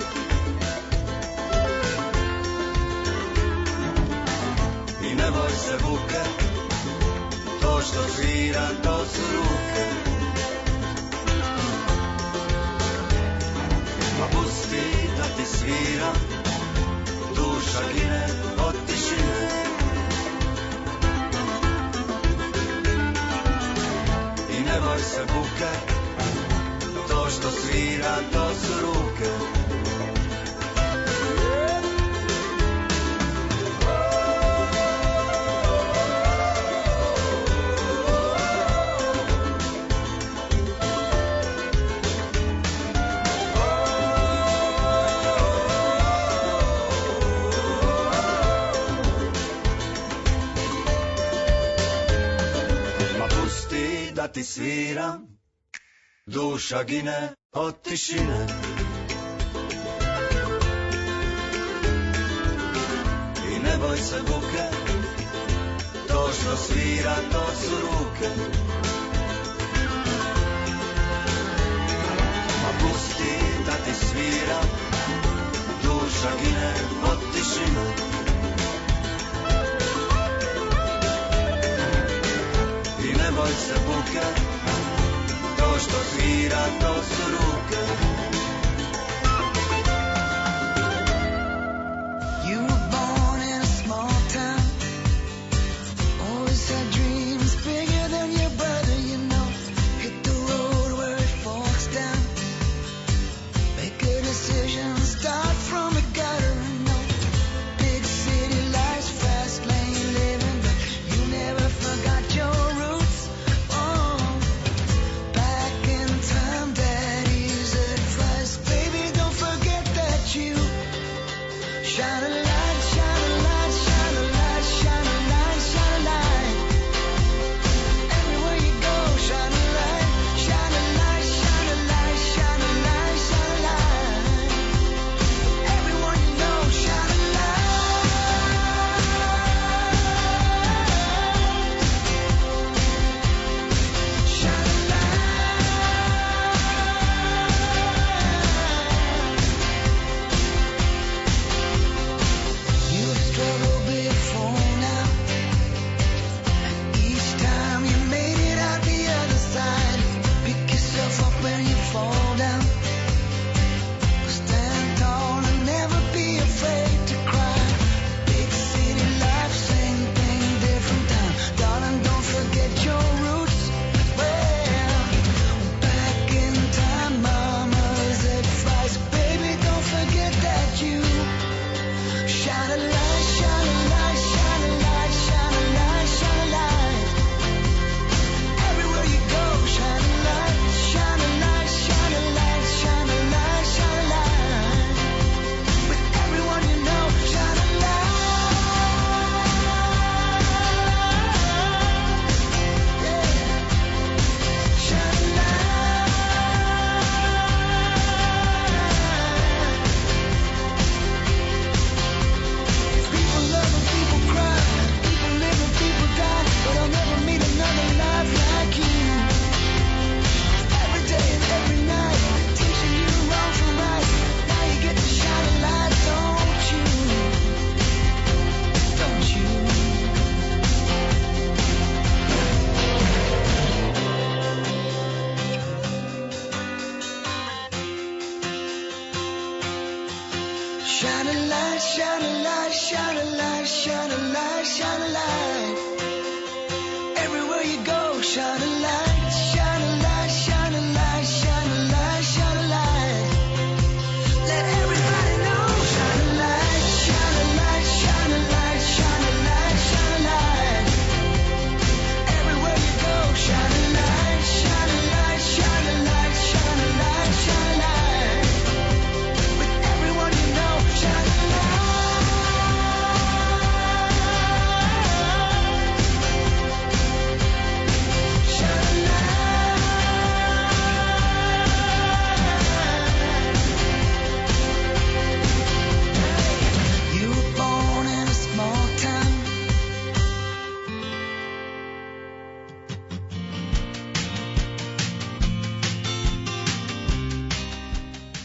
I ne boj se buke, to što svira, to su ruke. Ma pusti da ti sviram, duša gine od tišine. I ne boj se buke, to što svira, to su ruke. Ma pusti da ti sviram, duša gine od tišine. I ne boj se buke, to što svira, to su ruke. Ma pusti da ti sviram, duša gine od tišine. I ne boj se buke, to što svira, to su ruke. You were born in a small town, always had dreams bigger than your brother, you know. Hit the road where it forks down, make a decision, start from the gutter, and know. Big city life's fast lane living, but you never forgot your roots. Oh, back in time, daddy's advice.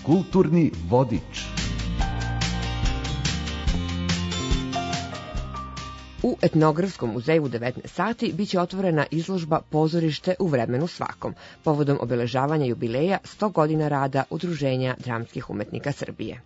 Kulturni vodič. U Etnografskom muzeju u 19 sati biće otvorena izložba Pozorište u vremenu svakom, povodom obeležavanja jubileja 100 godina rada Udruženja dramskih umetnika Srbije.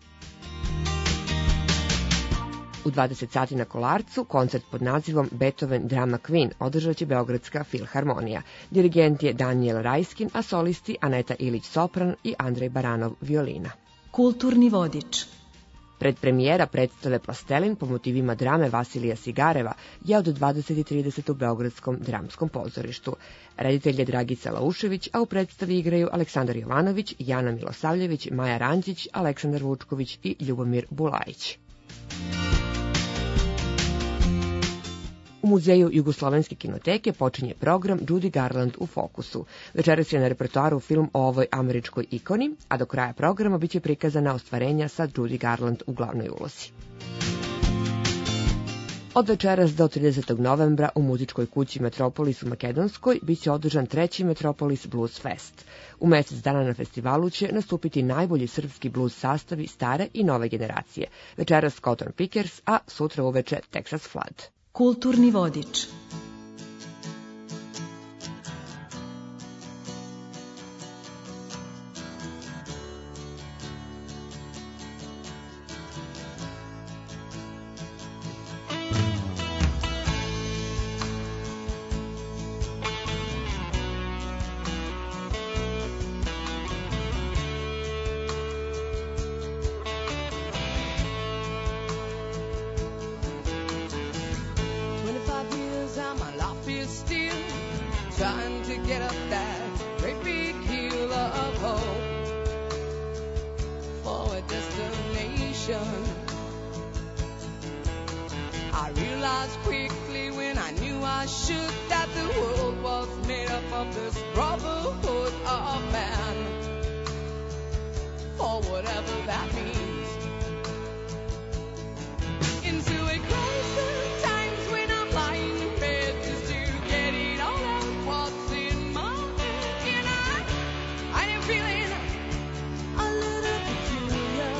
U 20 sati na Kolarcu koncert pod nazivom Beethoven Drama Queen održat će Beogradska filharmonija. Dirigent je Danijel Rajskin, a solisti Aneta Ilić sopran i Andrej Baranov violina. Kulturni vodič. Predpremijera predstave Plastelin po motivima drame Vasilija Sigareva je od 20:30 u Beogradskom dramskom pozorištu. Reditelj je Dragica Laušević, a u predstavi igraju Aleksandar Jovanović, Jana Milosavljević, Maja Ranđić, Aleksandar Vučković i Ljubomir Bulajić. U muzeju Jugoslovenske kinoteke počinje program Judy Garland u fokusu. Večeras je na repertoaru film o ovoj američkoj ikoni, a do kraja programa biće prikazana ostvarenja sa Judy Garland u glavnoj ulozi. Od večeras do 30. novembra u muzičkoj kući Metropolis u Makedonskoj biće održan 3. Metropolis Blues Fest. U mesec dana na festivalu će nastupiti najbolji srpski blues sastavi stare i nove generacije. Večeras Cotton Pickers, a sutra uveče Texas Flood. Kulturni vodič. Trying to get up that great big hill of hope for a destination. I realized quickly when I knew I should that the world was made up of this brotherhood of man, for whatever that means. Into a crisis times when I'm lying in bed just to get it all out what's in my head, and I am feeling a little peculiar.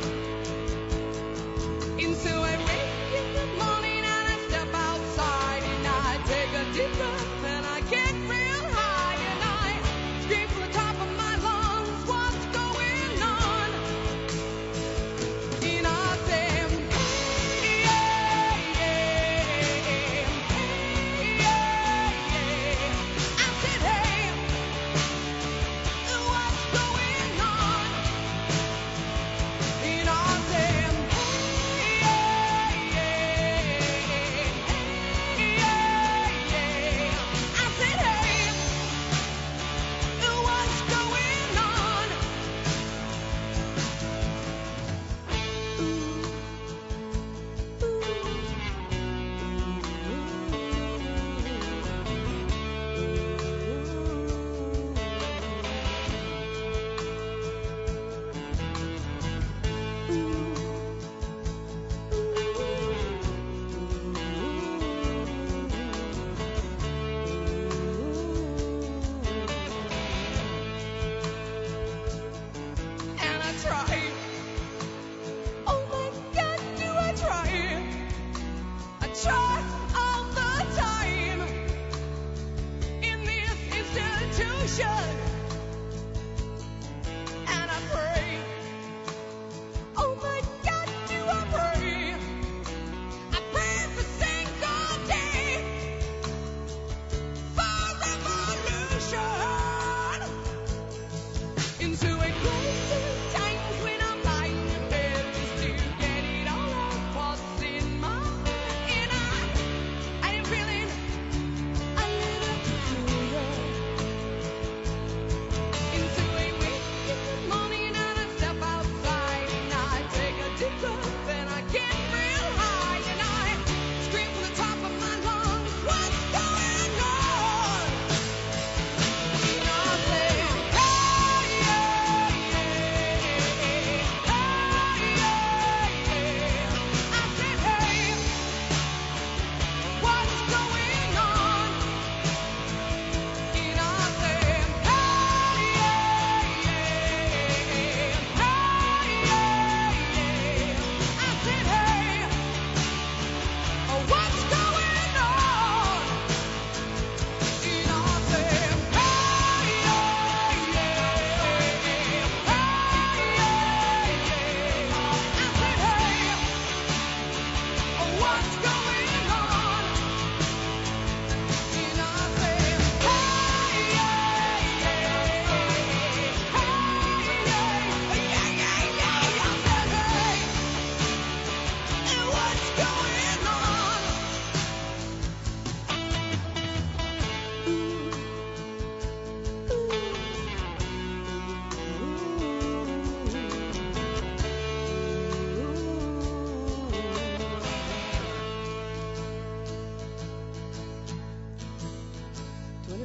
Into a wake in the morning and I step outside and I take a deep breath and I get real high and I scream from the top of my lungs, what's going on? And I say,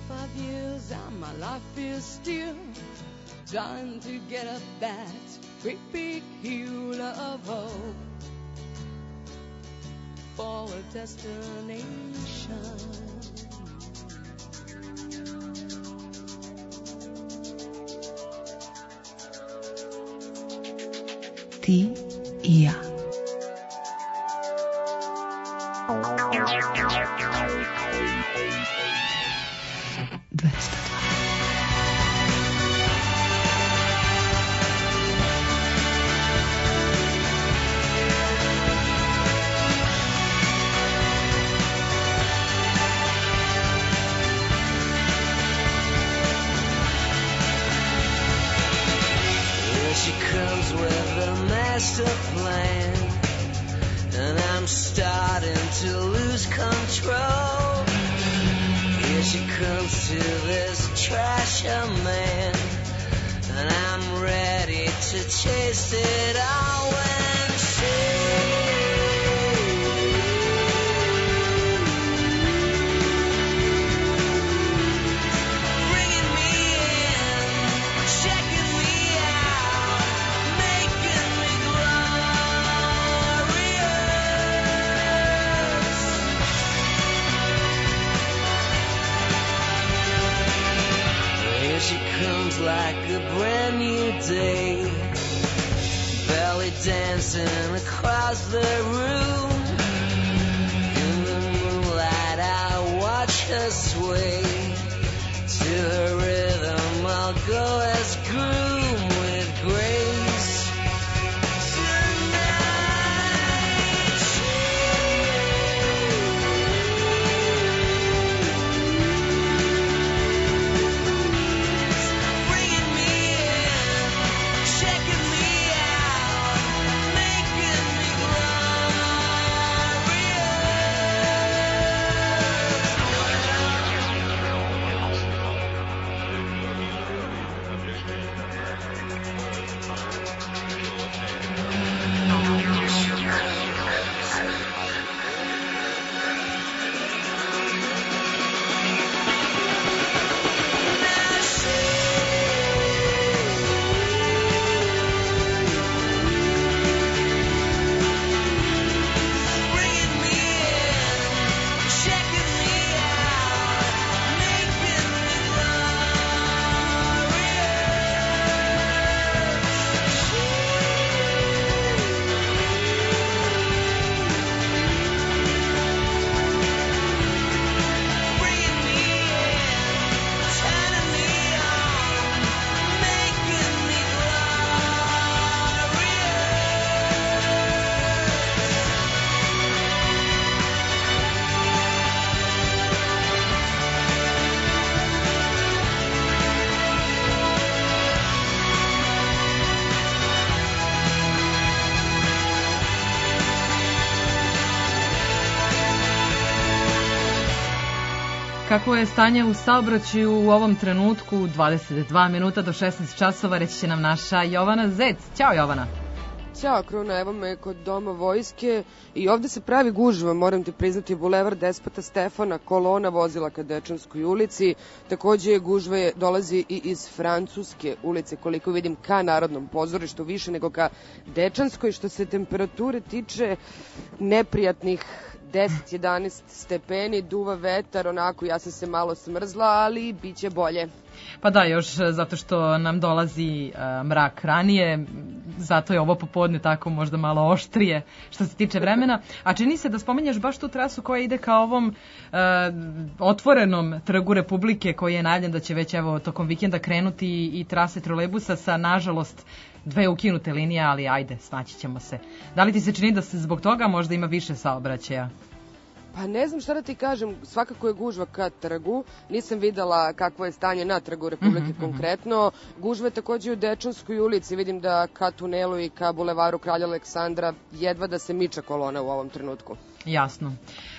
25 years and my life is still trying to get up that great big hill of hope for a destination. Ti i ja. She comes with a master plan, and I'm starting to lose control. Here she comes to this trasher man, and I'm ready to chase it all when bringing me in, checking me out, making me glorious. Here she comes like a brand new day, belly dancing across the room. In the moonlight I watch her sway, to her rhythm I'll go as groom with grace. Bringing me in, checking me out, making me Kako je stanje u saobraćaju u ovom trenutku, 22 minuta do 16 časova, reći će nam naša Jovana Zec. Ćao Jovana. Ćao Kruna, evo me kod Doma vojske i ovde se pravi gužva, moram ti priznati, Bulevar Despota Stefana, kolona vozila ka Dečanskoj ulici, takođe gužva dolazi i iz Francuske ulice, koliko vidim, ka Narodnom pozorištu, više nego ka Dečanskoj. Što se temperature tiče, neprijatnih 10-11 stepeni, duva vetar, onako ja sam se malo smrzla, ali bit će bolje. Pa da, još zato što nam dolazi mrak ranije, zato je ovo popodne tako možda malo oštrije što se tiče vremena. A čini se da spominješ baš tu trasu koja ide ka ovom otvorenom trgu Republike, koji je najavljen da će već evo tokom vikenda krenuti i trase trolejbusa sa, nažalost, 2 ukinute linije, ali ajde, snaći ćemo se. Da li ti se čini da se zbog toga možda ima više saobraćaja? Pa ne znam šta da ti kažem, svakako je gužva ka trgu, nisam videla kakvo je stanje na trgu Republike konkretno. Gužva je takođe u Dečanskoj ulici, vidim da ka tunelu i ka bulevaru Kralja Aleksandra jedva da se miča kolona u ovom trenutku. Jasno.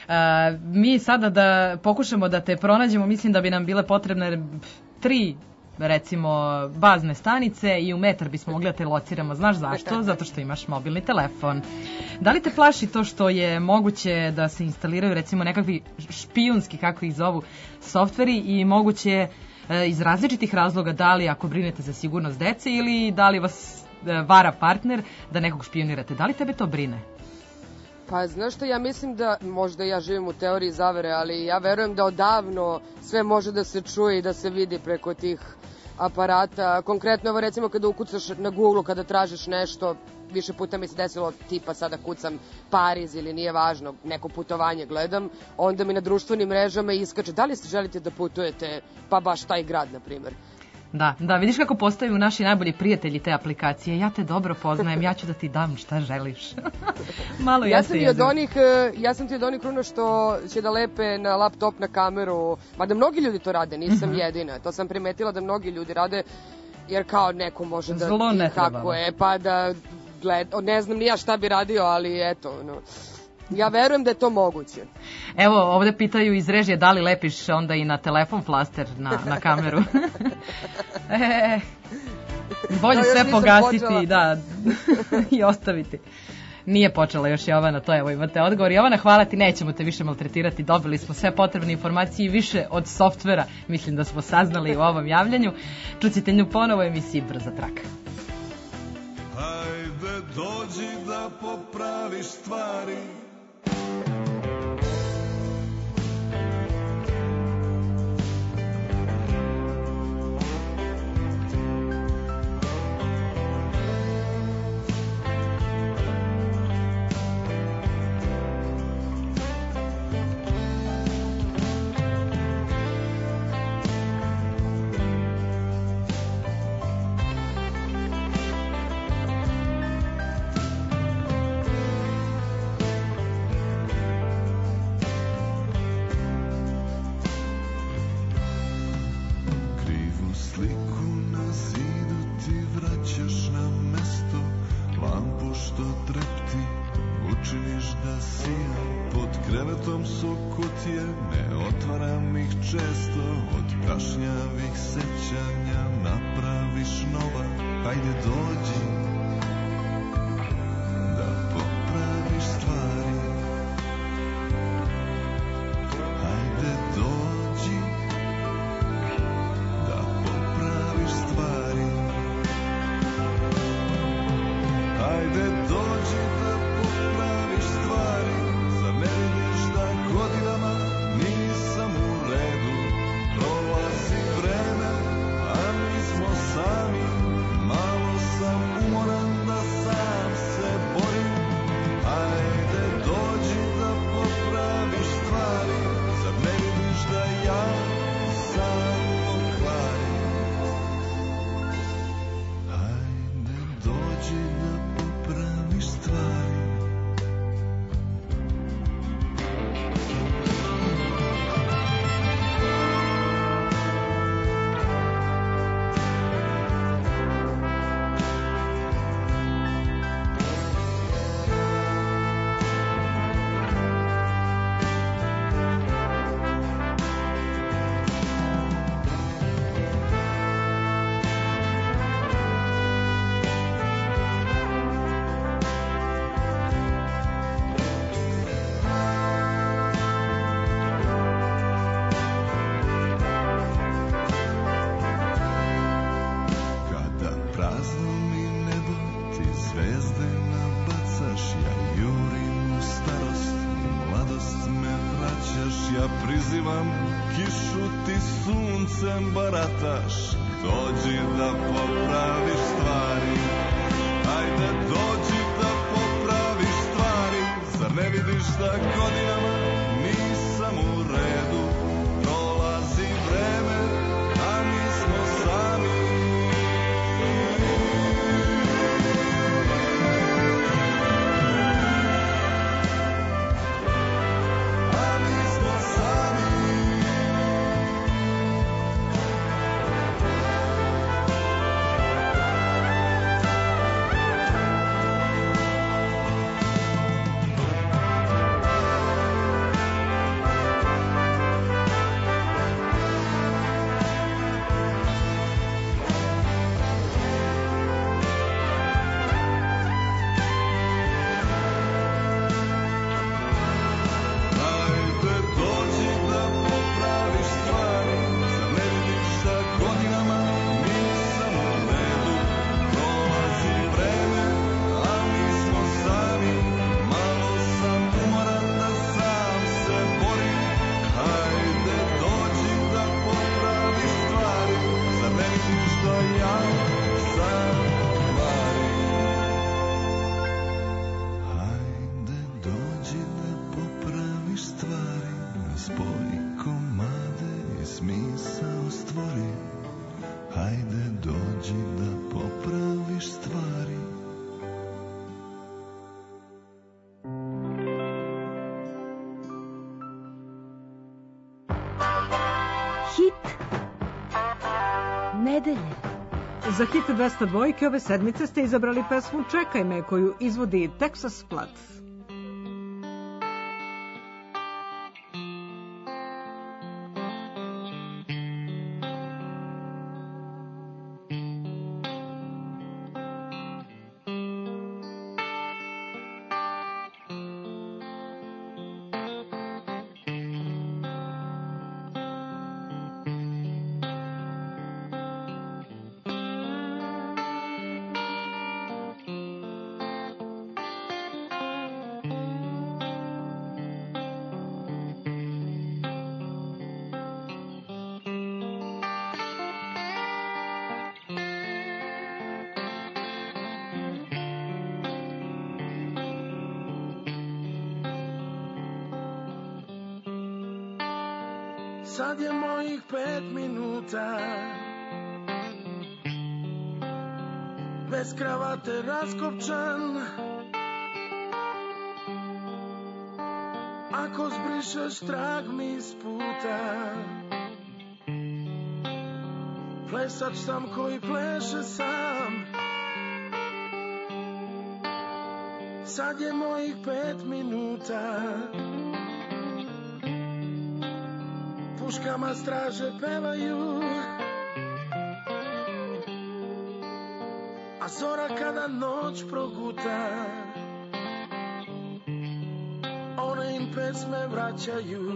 Mi sada da pokušamo da te pronađemo, mislim da bi nam bile potrebne 3 recimo bazne stanice i u metar bismo mogli da te lociramo. Znaš zašto? Zato što imaš mobilni telefon. Da li te plaši to što je moguće da se instaliraju recimo nekakvi špijunski, kako ih zovu, softveri i moguće je iz različitih razloga, da li ako brinete za sigurnost dece ili da li vas vara partner da nekog špijunirate. Da li tebe to brine? Pa znaš što, ja mislim da, možda ja živim u teoriji zavere, ali ja verujem da odavno sve može da se čuje i da se vidi preko tih aparata. Konkretno, evo recimo kada ukucaš na Google, kada tražiš nešto, više puta mi se desilo, tipa sada kucam Pariz ili nije važno, neko putovanje gledam, onda mi na društvenim mrežama iskače da li se želite da putujete, pa baš taj grad, na primjer. Da, vidiš kako postaju naši najbolji prijatelji te aplikacije. Ja te dobro poznajem, ja ću da ti dam šta želiš. Malo ja sam ti od onih Kruno što će da lepe na laptop, na kameru, mada mnogi ljudi to rade, nisam jedina. To sam primetila da mnogi ljudi rade, jer kao neko može da zlo ne kako je, pa da gleda, ne znam ni ja šta bi radio, ali eto, no. Ja verujem da je to moguće. Evo, ovde pitaju iz režije da li lepiš onda i na telefon flaster na kameru. Bolje sve pogasiti, da, i ostaviti. Nije počela još Jovana, to evo imate odgovor. Jovana, hvala ti, nećemo te više maltretirati, dobili smo sve potrebne informacije i više od softvera, mislim da smo saznali u ovom javljanju. Čucite nju ponovo u emisiji Brza traka. Hajde dođi da popraviš stvari. prizivam kišu, ti suncem barataš. Dođi da popraviš stvari, ajde dođi da popraviš stvari. Zar ne vidiš da godinama nisam u redu? Prolazi vreme, a mi smo sami. otvori, hajde dođi da popraviš stvari. Hit nedelje. Za hit 202 ove sedmice ste izabrali pesmu Čekaj me, koju izvodi Texas Flood. Sad je mojih 5 minuta, bez kravate raskopčan. Ako zbrišeš trag mi s puta, plesač sam koji pleše sam. Sad je mojih 5 minuta, puškama straže pevaju, a zora kada noć proguta, one im pesme vraćaju.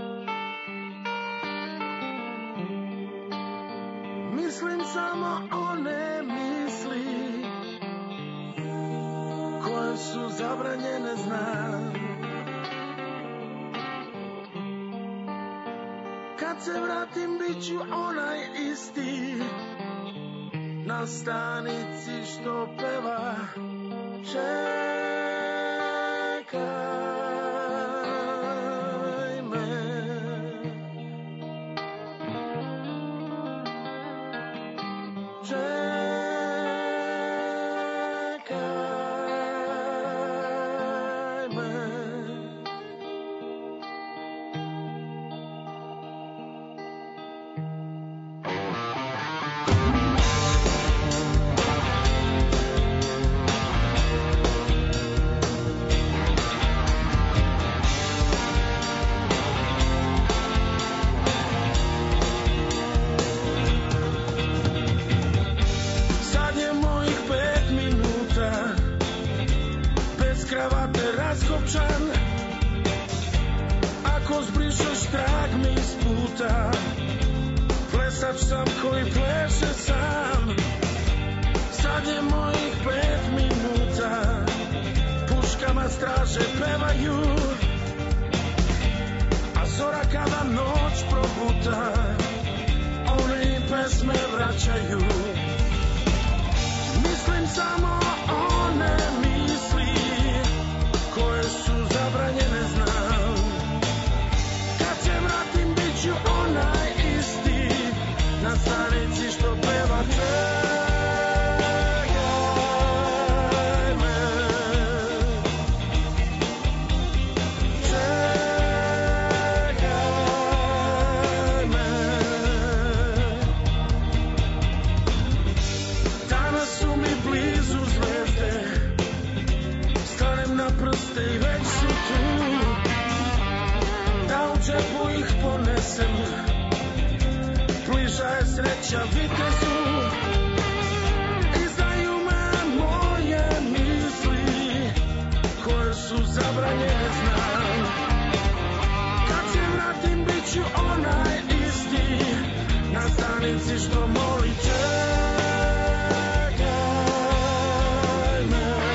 Mislim samo one misli koje su zabranjene, znam. Kad se vratim bit ću onaj isti, na stanici što peva čekaj me. Čekaj me. Kravate raskopčan, ako zbrišeš trag mi s puta, plesač sam koji pleše sam. Sad je mojih 5 minuta, puškama straže pevaju, a zora kada noć probuta, one pesme vraćaju. Mislim samo one misli koje su zabranjene, znam. Kad se vratim bit ću onaj isti, na stanici što peva čekaj me. Čekaj me. Danas su mi blizu zvezde, stanem na prste i već su tu, da u džepu ih ponesem, bliža je sreća vitezu. Izdaju me moje misli koje su zabranjene, znam. Kad se vratim bit ću onaj isti, na stanici što moli čekaj me.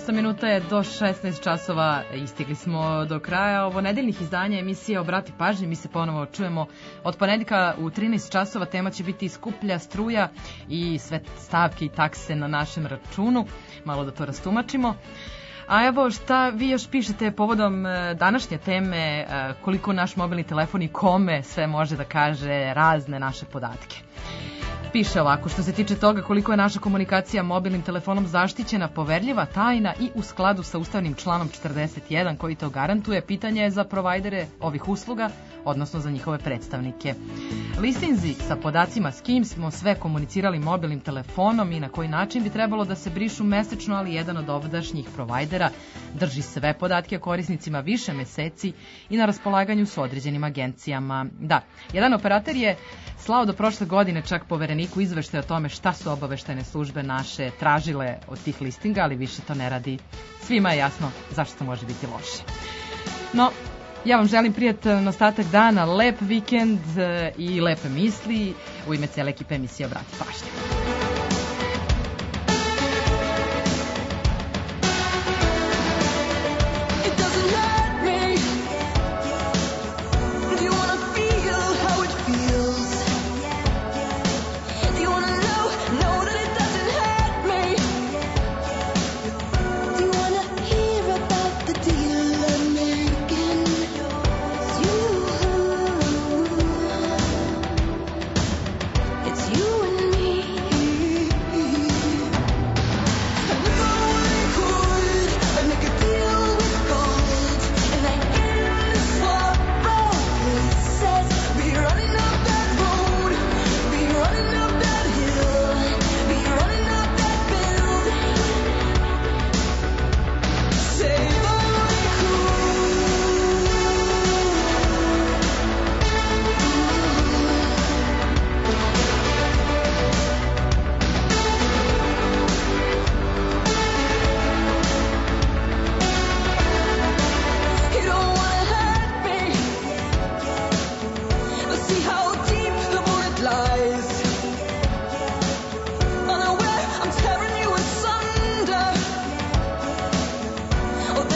8 minuta je do 16 časova, istigli smo do kraja ovo nedeljnih izdanja emisije Obrati pažnje. Mi se ponovo čujemo od ponedjeljka u 13 časova. Tema će biti skuplja struja i sve stavke i takse na našem računu. Malo da to rastumačimo. A evo šta vi još pišete povodom današnje teme, koliko naš mobilni telefon i kome sve može da kaže razne naše podatke. Piše ovako, što se tiče toga koliko je naša komunikacija mobilnim telefonom zaštićena, poverljiva, tajna i u skladu sa ustavnim članom 41 koji to garantuje, pitanje je za provajdere ovih usluga, odnosno za njihove predstavnike. Listinzi sa podacima s kim smo sve komunicirali mobilnim telefonom i na koji način bi trebalo da se brišu mesečno, ali jedan od ovdašnjih provajdera drži sve podatke o korisnicima više meseci i na raspolaganju su određenim agencijama. Da, jedan operator je slao do prošle godine čak povereniku izveštaj o tome šta su obaveštajne službe naše tražile od tih listinga, ali više to ne radi. Svima je jasno zašto to može biti loše. No, ja vam želim prijatan ostatak dana, lep vikend i lepe misli. U ime cele ekipe emisije Obrati pažnju.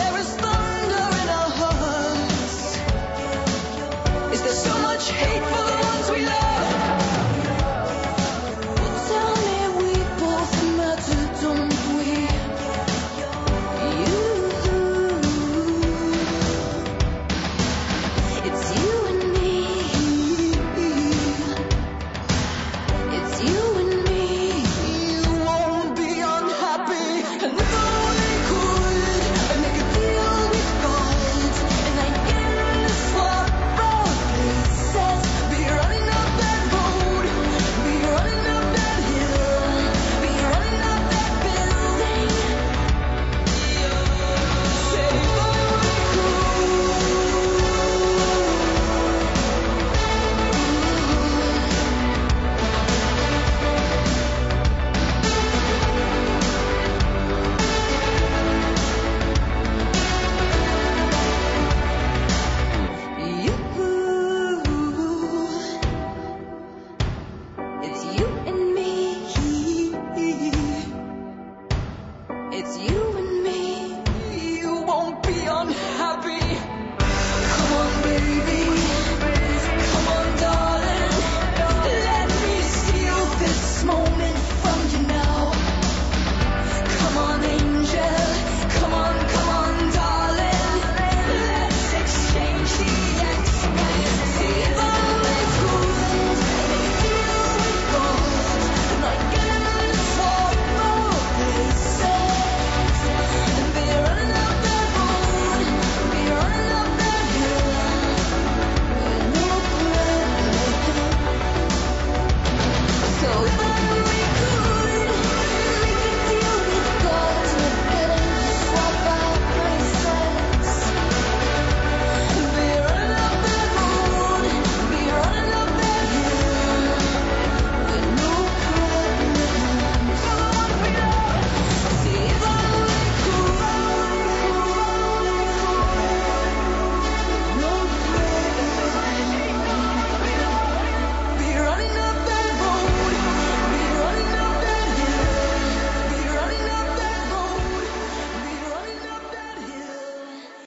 So much hate for the